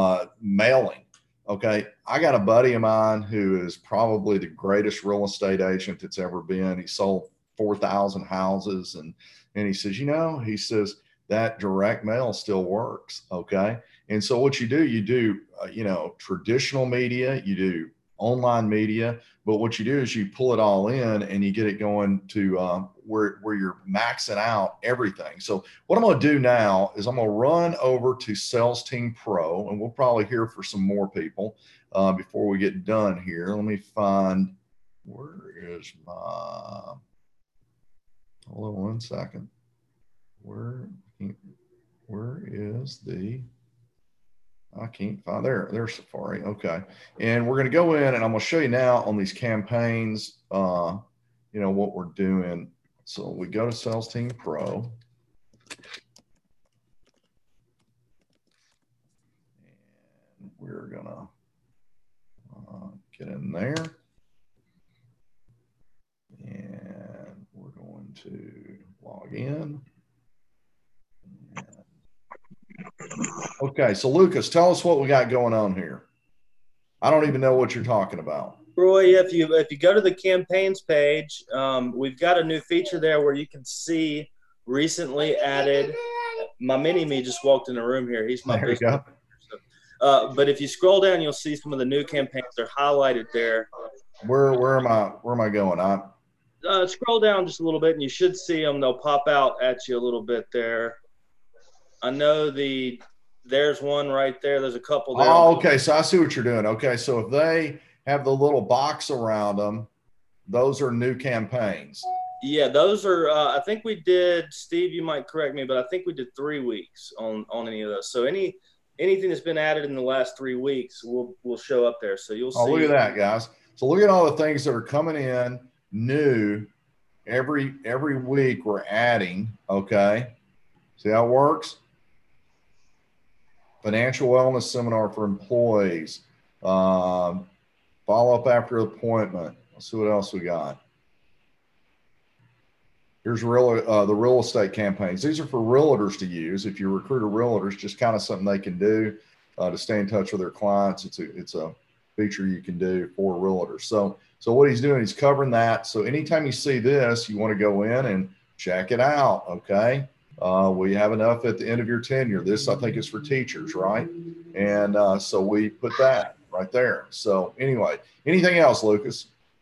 mailing. Okay. I got a buddy of mine who is probably the greatest real estate agent that's ever been. He sold 4,000 houses. And he says, that direct mail still works. Okay. And so what you do, traditional media, you do online media, but what you do is you pull it all in and you get it going to where you're maxing out everything. So what I'm going to do now is I'm going to run over to Sales Team Pro, and we'll probably hear for some more people before we get done here. Let me find, hold on one second. Where is the I can't find there's Safari. Okay. And we're going to go in and I'm going to show you now on these campaigns, you know, what we're doing. So we go to Sales Team Pro. And we're going to get in there. And we're going to log in. Okay, so Lucas, tell us what we got going on here. I don't even know what you're talking about. Roy, if you go to the campaigns page, we've got a new feature there where you can see recently added. My mini-me just walked in the room here. He's my business manager. But if you scroll down, you'll see some of the new campaigns. They're highlighted there. Where am I going? Scroll down just a little bit, and you should see them. They'll pop out at you a little bit there. I know there's one right there. There's a couple there. Oh, okay. So I see what you're doing. Okay. So if they have the little box around them, those are new campaigns. Yeah, those are, I think we did, Steve, you might correct me, but I think we did 3 weeks on any of those. So anything that's been added in the last 3 weeks will show up there. So you'll see. Oh, look at that, guys. So look at all the things that are coming in new every week we're adding. Okay. See how it works? Financial wellness seminar for employees, follow up after appointment. Let's see what else we got. Here's the real estate campaigns. These are for realtors to use. If you recruit a realtors, just kind of something they can do to stay in touch with their clients. It's a feature you can do for realtors. So what he's doing, he's covering that. So anytime you see this, you want to go in and check it out. Okay. We have enough at the end of your tenure. This, I think, is for teachers, right? And so we put that right there. So anyway, anything else, Lucas?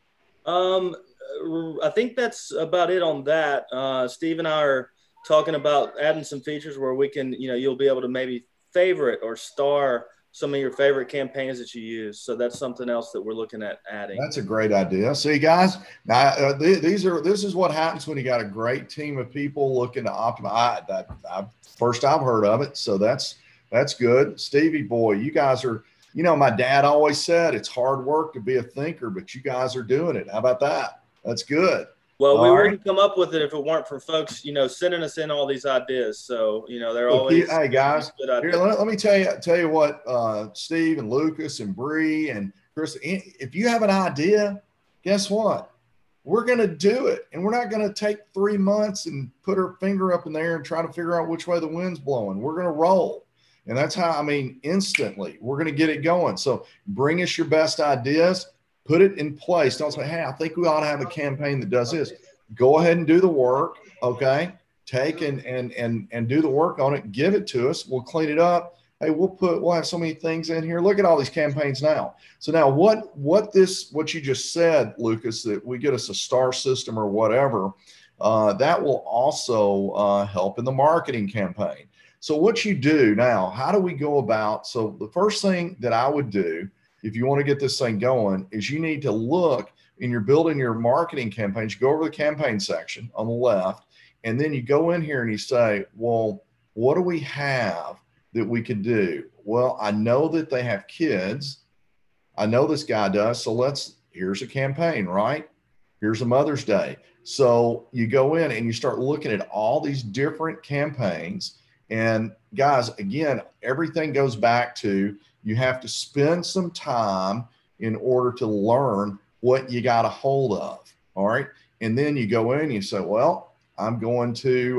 I think that's about it on that. Steve and I are talking about adding some features where we can, you'll be able to maybe favorite or star some of your favorite campaigns that you use. So that's something else that we're looking at adding. That's a great idea. See, guys, now this is what happens when you got a great team of people looking to optimize. First I've heard of it, so that's good. Stevie boy, you guys are. My dad always said it's hard work to be a thinker, but you guys are doing it. How about that? That's good. Well, we wouldn't come up with it if it weren't for folks, sending us in all these ideas. So, they're always. Hey guys, here, let me tell you what, Steve and Lucas and Bree and Chris, if you have an idea, guess what? We're going to do it. And we're not going to take 3 months and put our finger up in the air and try to figure out which way the wind's blowing. We're going to roll. And that's how, instantly we're going to get it going. So bring us your best ideas. Put it in place. Don't say, hey, I think we ought to have a campaign that does this. Go ahead and do the work, okay? Take and do the work on it. Give it to us. We'll clean it up. Hey, we'll have so many things in here. Look at all these campaigns now. So now what you just said, Lucas, that we get us a star system or whatever, that will also help in the marketing campaign. So what you do now, how do we go about? So the first thing that I would do, if you want to get this thing going, is you need to look, and you're building your marketing campaigns, you go over the campaign section on the left, and then you go in here and you say, well, what do we have that we could do? Well, I know that they have kids. I know this guy does. So here's a campaign, right? Here's a Mother's Day. So you go in and you start looking at all these different campaigns. And guys, again, everything goes back to, you have to spend some time in order to learn what you got a hold of. All right. And then you go in and you say, well, I'm going to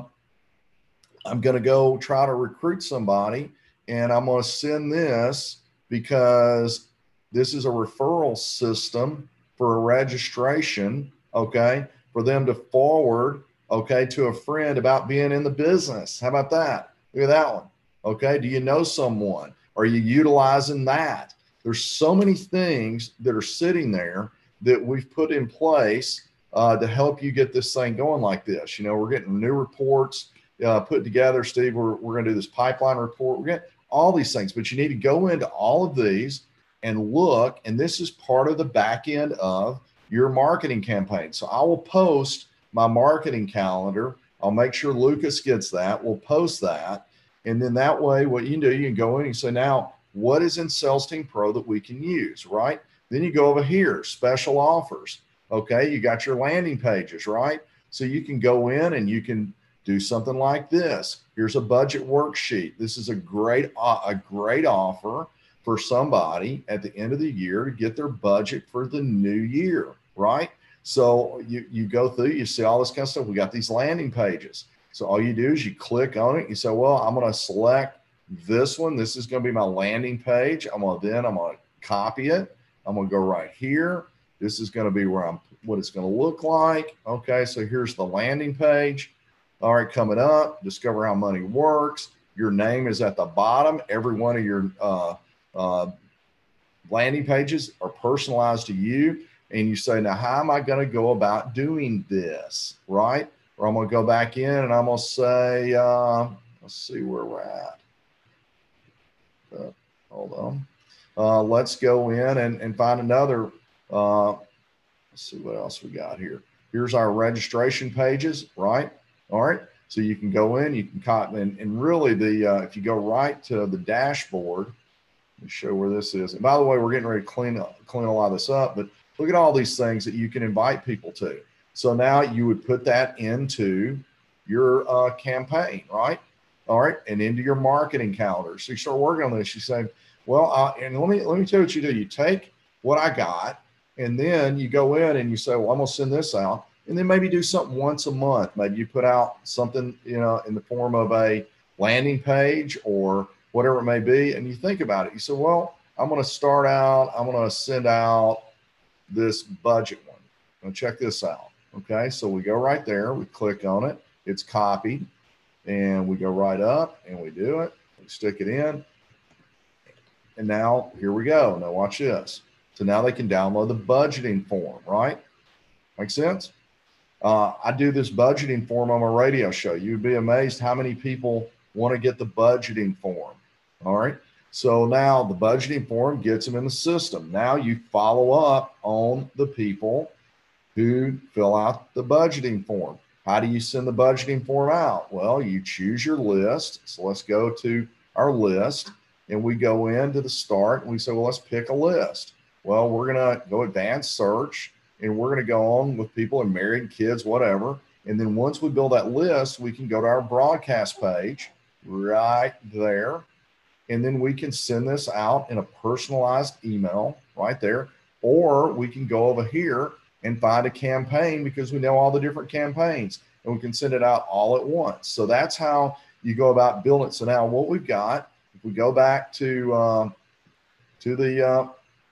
go try to recruit somebody, and I'm going to send this because this is a referral system for a registration. Okay. For them to forward, okay, to a friend about being in the business. How about that? Look at that one. Okay. Do you know someone? Are you utilizing that? There's so many things that are sitting there that we've put in place to help you get this thing going like this. We're getting new reports put together. Steve, we're going to do this pipeline report. We're getting all these things, but you need to go into all of these and look, and this is part of the back end of your marketing campaign. So I will post my marketing calendar. I'll make sure Lucas gets that. We'll post that. And then that way, what you can do, you can go in and you say, now, what is in Sales Team Pro that we can use, right? Then you go over here, special offers. Okay, you got your landing pages, right? So you can go in and you can do something like this. Here's a budget worksheet. This is a great offer for somebody at the end of the year to get their budget for the new year, right? So you go through, you see all this kind of stuff. We got these landing pages. So all you do is you click on it. You say, well, I'm going to select this one. This is going to be my landing page. I'm going to copy it. I'm going to go right here. This is going to be what it's going to look like. Okay. So here's the landing page. All right. Coming up, discover how money works. Your name is at the bottom. Every one of your landing pages are personalized to you. And you say, now, how am I going to go about doing this? Right. Or I'm going to go back in and I'm going to say, let's see where we're at. Hold on. Let's go in and find another. Let's see what else we got here. Here's our registration pages, right? All right. So you can go in, you can copy, and really if you go right to the dashboard, let me show where this is. And by the way, we're getting ready to clean a lot of this up, but look at all these things that you can invite people to. So now you would put that into your campaign, right? All right, and into your marketing calendar. So you start working on this. You say, well, and let me tell you what you do. You take what I got, and then you go in and you say, well, I'm gonna send this out, and then maybe do something once a month. Maybe you put out something, in the form of a landing page or whatever it may be, and you think about it. You say, well, I'm gonna start out. I'm gonna send out this budget one. Now check this out. Okay, so we go right there. We click on it. It's copied. And we go right up and we do it. We stick it in. And now here we go. Now watch this. So now they can download the budgeting form, right? Make sense? I do this budgeting form on my radio show. You'd be amazed how many people want to get the budgeting form. All right. So now the budgeting form gets them in the system. Now you follow up on the people who fill out the budgeting form. How do you send the budgeting form out? Well, you choose your list. So let's go to our list and we go into the start and we say, well, let's pick a list. Well, we're going to go advanced search and we're going to go on with people and married, kids, whatever. And then once we build that list, we can go to our broadcast page right there. And then we can send this out in a personalized email right there. Or we can go over here and find a campaign because we know all the different campaigns and we can send it out all at once. So that's how you go about building it. So now what we've got, if we go back to the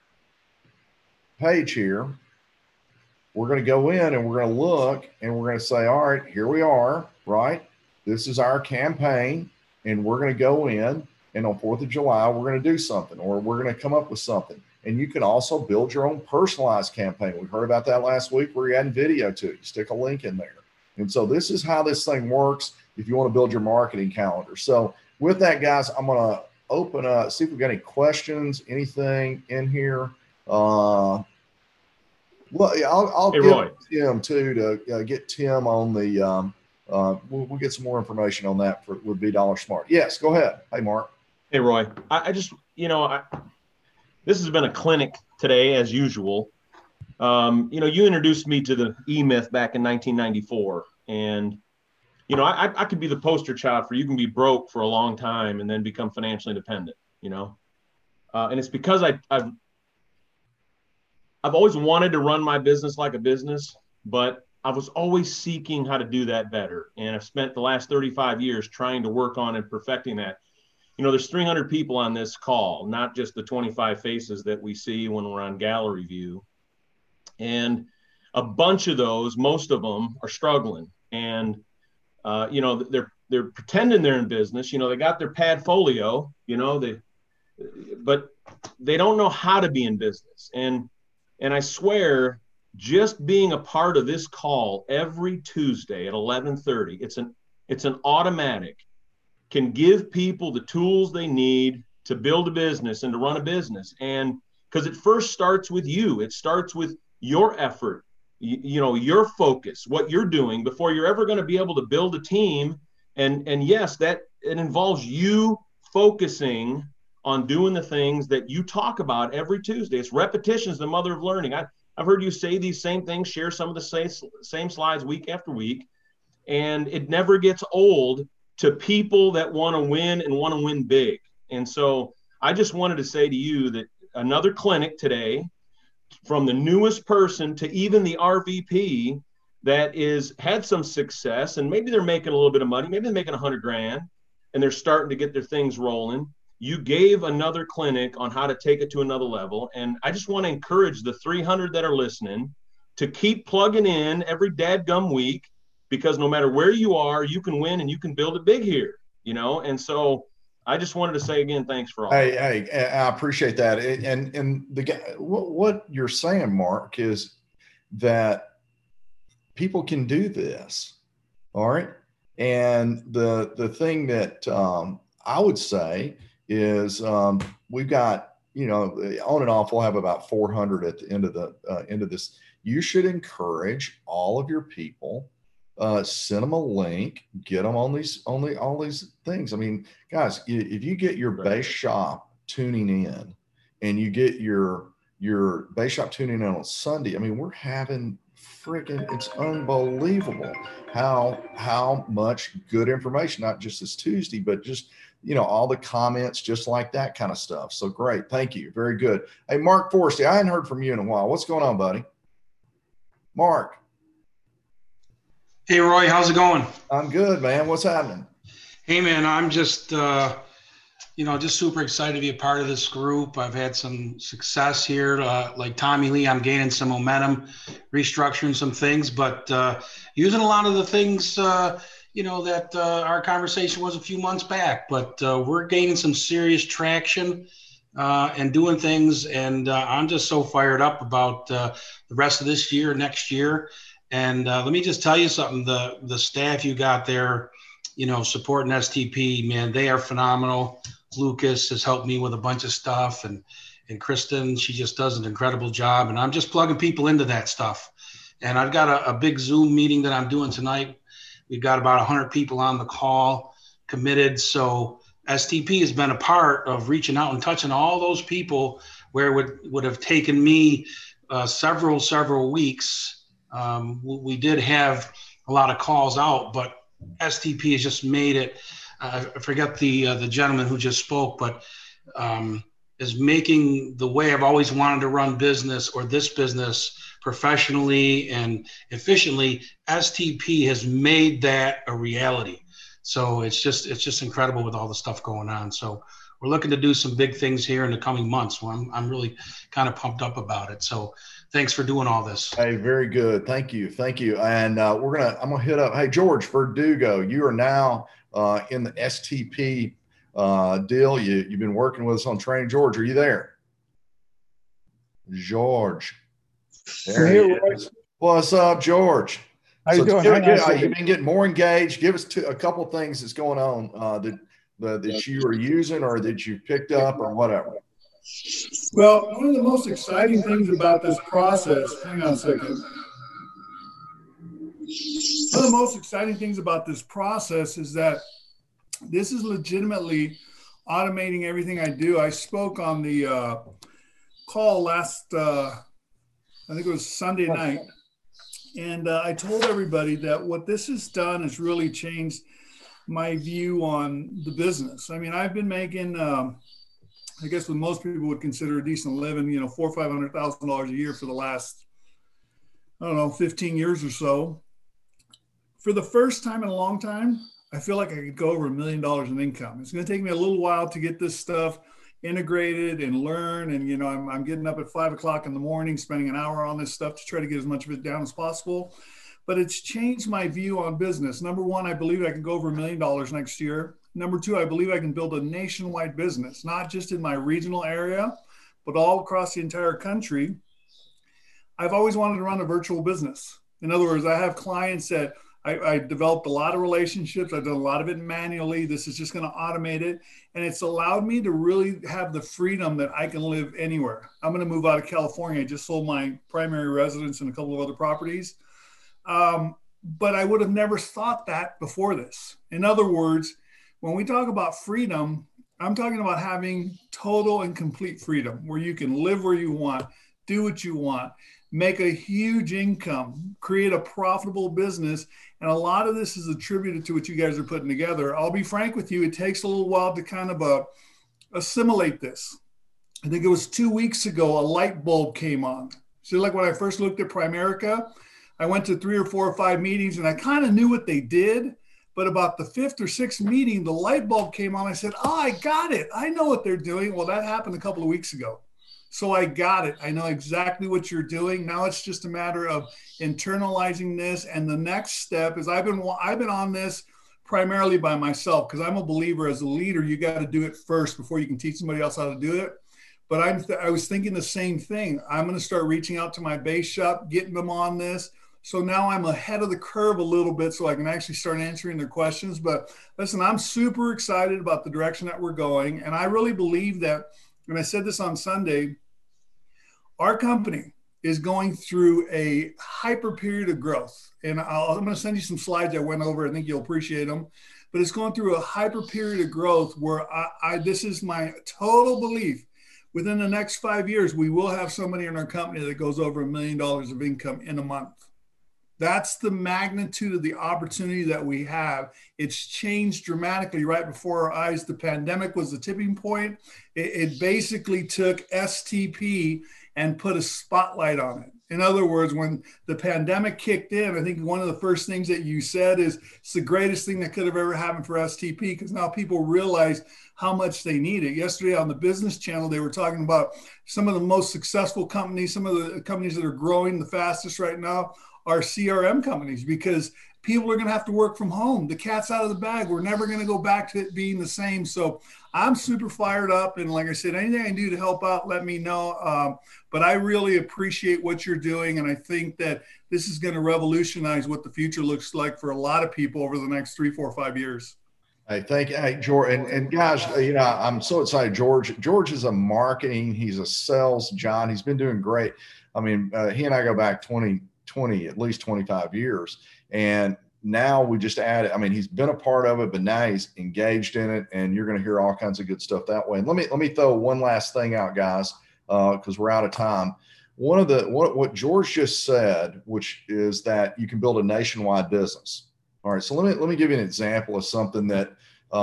page here, we're going to go in and we're going to look and we're going to say, all right, here we are, right? This is our campaign and we're going to go in and on 4th of July, we're going to do something or we're going to come up with something. And you can also build your own personalized campaign. We heard about that last week where you're adding video to it. You stick a link in there. And so this is how this thing works if you want to build your marketing calendar. So with that, guys, I'm going to open up, see if we've got any questions, anything in here. Well, yeah, I'll get Tim too to get Tim on the, we'll get some more information on that with Be Dollar Smart. Yes, go ahead. Hey, Mark. Hey, Roy. I just, this has been a clinic today, as usual. You introduced me to the E-Myth back in 1994. And, I could be the poster child for you can be broke for a long time and then become financially independent, and it's because I've always wanted to run my business like a business, but I was always seeking how to do that better. And I've spent the last 35 years trying to work on and perfecting that. There's 300 people on this call, not just the 25 faces that we see when we're on gallery view. And a bunch of those, most of them are struggling. And, they're pretending they're in business. They got their padfolio, but they don't know how to be in business. And I swear, just being a part of this call every Tuesday at 11:30, it's an automatic, can give people the tools they need to build a business and to run a business. And because it first starts with you, it starts with your effort, your focus, what you're doing before you're ever going to be able to build a team And yes, that it involves you focusing on doing the things that you talk about every Tuesday. It's repetition is the mother of learning. I've heard you say these same things, share some of the same slides week after week, and it never gets old to people that want to win and want to win big. And so I just wanted to say to you that another clinic today, from the newest person to even the RVP that is had some success, and maybe they're making a little bit of money, maybe they're making $100,000 and they're starting to get their things rolling. You gave another clinic on how to take it to another level. And I just want to encourage the 300 that are listening to keep plugging in every dadgum week, because no matter where you are, you can win and you can build it big here, you know? And so I just wanted to say again, thanks for all. Hey, I appreciate that. And what you're saying, Mark, is that people can do this. All right. And the thing that I would say is we've got, you know, on and off, we'll have about 400 at the end of this. You should encourage all of your people, send them a link, get them on all these things. I mean, guys, if you get your base shop tuning in and you get your base shop tuning in on Sunday, I mean, we're having it's unbelievable how much good information, not just this Tuesday, but just, you know, all the comments, just like that kind of stuff. So great. Thank you. Very good. Hey, Mark Forsty, I hadn't heard from you in a while. What's going on, buddy? Mark. Hey, Roy, how's it going? I'm good, man. What's happening? Hey, man, I'm just, just super excited to be a part of this group. I've had some success here. Like Tommy Lee, I'm gaining some momentum, restructuring some things, but using a lot of the things, that our conversation was a few months back. But we're gaining some serious traction and doing things. And I'm just so fired up about the rest of this year, next year. And let me just tell you something, the staff you got there, supporting STP, man, they are phenomenal. Lucas has helped me with a bunch of stuff, and Kristen, she just does an incredible job. And I'm just plugging people into that stuff. And I've got a big Zoom meeting that I'm doing tonight. We've got about 100 people on the call committed. So STP has been a part of reaching out and touching all those people where it would have taken me several weeks. We did have a lot of calls out, but STP has just made it. I forget the gentleman who just spoke, but is making the way I've always wanted to run business, or this business, professionally and efficiently. STP has made that a reality. So it's just incredible with all the stuff going on. So we're looking to do some big things here in the coming months. So I'm really kind of pumped up about it. So thanks for doing all this. Hey, very good. Thank you. And I'm gonna hit up. Hey, George Verdugo, you are now in the STP deal. You've been working with us on training. George, are you there? George. There he is. What's up, George? How you doing? You've been getting more engaged. Give us a couple of things that's going on that you are using or that you picked up or whatever. Well, one of the most exciting things about this process, hang on a second. One of the most exciting things about this process is that this is legitimately automating everything I do. I spoke on the call last, I think it was Sunday night. And I told everybody that what this has done is really changed my view on the business. I mean, I've been making, I guess what most people would consider a decent living, $400,000 or $500,000 a year for the last, 15 years or so. For the first time in a long time, I feel like I could go over $1 million in income. It's going to take me a little while to get this stuff integrated and learn. And, I'm getting up at 5 o'clock in the morning, spending an hour on this stuff to try to get as much of it down as possible. But it's changed my view on business. Number one, I believe I can go over $1 million next year. Number two, I believe I can build a nationwide business, not just in my regional area, but all across the entire country. I've always wanted to run a virtual business. In other words, I have clients that I developed a lot of relationships. I've done a lot of it manually. This is just going to automate it. And it's allowed me to really have the freedom that I can live anywhere. I'm going to move out of California. I just sold my primary residence and a couple of other properties. but I would have never thought that before this. In other words, when we talk about freedom, I'm talking about having total and complete freedom where you can live where you want, do what you want, make a huge income, create a profitable business. And a lot of this is attributed to what you guys are putting together. I'll be frank with you, it takes a little while to kind of assimilate this. I think it was 2 weeks ago, a light bulb came on. So like when I first looked at Primerica, I went to 3 or 4 or 5 meetings and I kind of knew what they did. But about the 5th or 6th meeting, the light bulb came on. I said, oh, I got it. I know what they're doing. Well, that happened a couple of weeks ago. So I got it. I know exactly what you're doing. Now it's just a matter of internalizing this. And the next step is I've been on this primarily by myself because I'm a believer as a leader, you got to do it first before you can teach somebody else how to do it. But I was thinking the same thing. I'm going to start reaching out to my base shop, getting them on this. So now I'm ahead of the curve a little bit so I can actually start answering their questions. But listen, I'm super excited about the direction that we're going. And I really believe that, and I said this on Sunday, our company is going through a hyper period of growth. And I'm going to send you some slides I went over. I think you'll appreciate them. But it's going through a hyper period of growth where this is my total belief. Within the next 5 years, we will have somebody in our company that goes over $1 million of income in a month. That's the magnitude of the opportunity that we have. It's changed dramatically right before our eyes. The pandemic was the tipping point. It basically took STP and put a spotlight on it. In other words, when the pandemic kicked in, I think one of the first things that you said is it's the greatest thing that could have ever happened for STP because now people realize how much they need it. Yesterday on the Business Channel, they were talking about some of the most successful companies, some of the companies that are growing the fastest right now are CRM companies because people are going to have to work from home. The cat's out of the bag. We're never going to go back to it being the same. So I'm super fired up. And like I said, anything I can do to help out, let me know. But I really appreciate what you're doing. And I think that this is going to revolutionize what the future looks like for a lot of people over the next 3, 4, 5 years. Hey, thank you. Hey, George. And guys, you know, I'm so excited. George is a marketing. He's a sales John. He's been doing great. I mean, he and I go back 20, at least 25 years. And now we just added, I mean, he's been a part of it, but now he's engaged in it and you're going to hear all kinds of good stuff that way. And let me throw one last thing out, guys, because we're out of time. What George just said, which is that you can build a nationwide business. All right. So let me give you an example of something that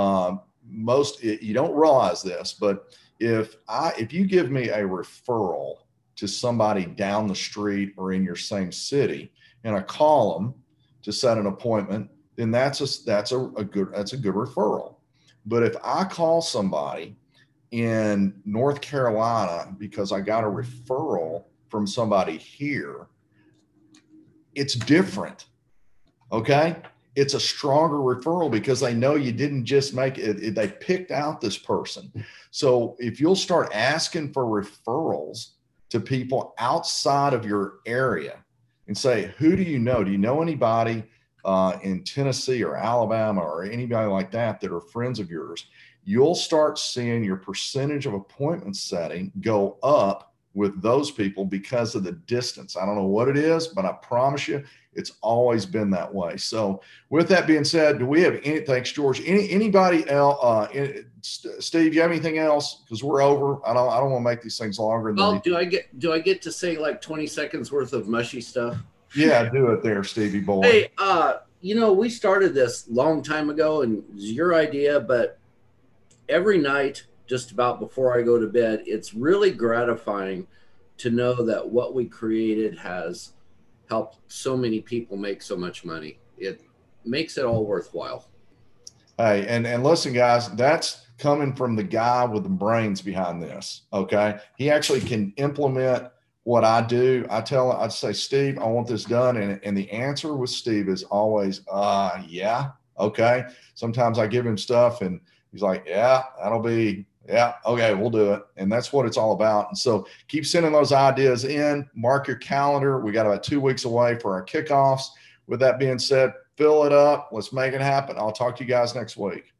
you don't realize this, but if you give me a referral to somebody down the street or in your same city, and I call them to set an appointment, then that's a good referral. But if I call somebody in North Carolina because I got a referral from somebody here, it's different. Okay. It's a stronger referral because they know you didn't just make it, they picked out this person. So if you'll start asking for referrals to people outside of your area and say, who do you know? Do you know anybody in Tennessee or Alabama or anybody like that are friends of yours? You'll start seeing your percentage of appointment setting go up with those people because of the distance. I don't know what it is, but I promise you, it's always been that way. So with that being said, do we have any, thanks, George, anybody else, Steve, you have anything else? Because we're over. I don't want to make these things longer. Well, do I get to say like 20 seconds worth of mushy stuff? Yeah, do it there, Stevie boy. Hey, you know, we started this long time ago and it was your idea, but every night, just about before I go to bed, it's really gratifying to know that what we created has helped so many people make so much money. It makes it all worthwhile. Hey, and listen, guys, that's coming from the guy with the brains behind this. Okay. He actually can implement what I do. I'd say, Steve, I want this done. And the answer with Steve is always, yeah. Okay. Sometimes I give him stuff and he's like, yeah, yeah, okay, we'll do it. And that's what it's all about. And so keep sending those ideas in, mark your calendar. We got about 2 weeks away for our kickoffs. With that being said, fill it up. Let's make it happen. I'll talk to you guys next week.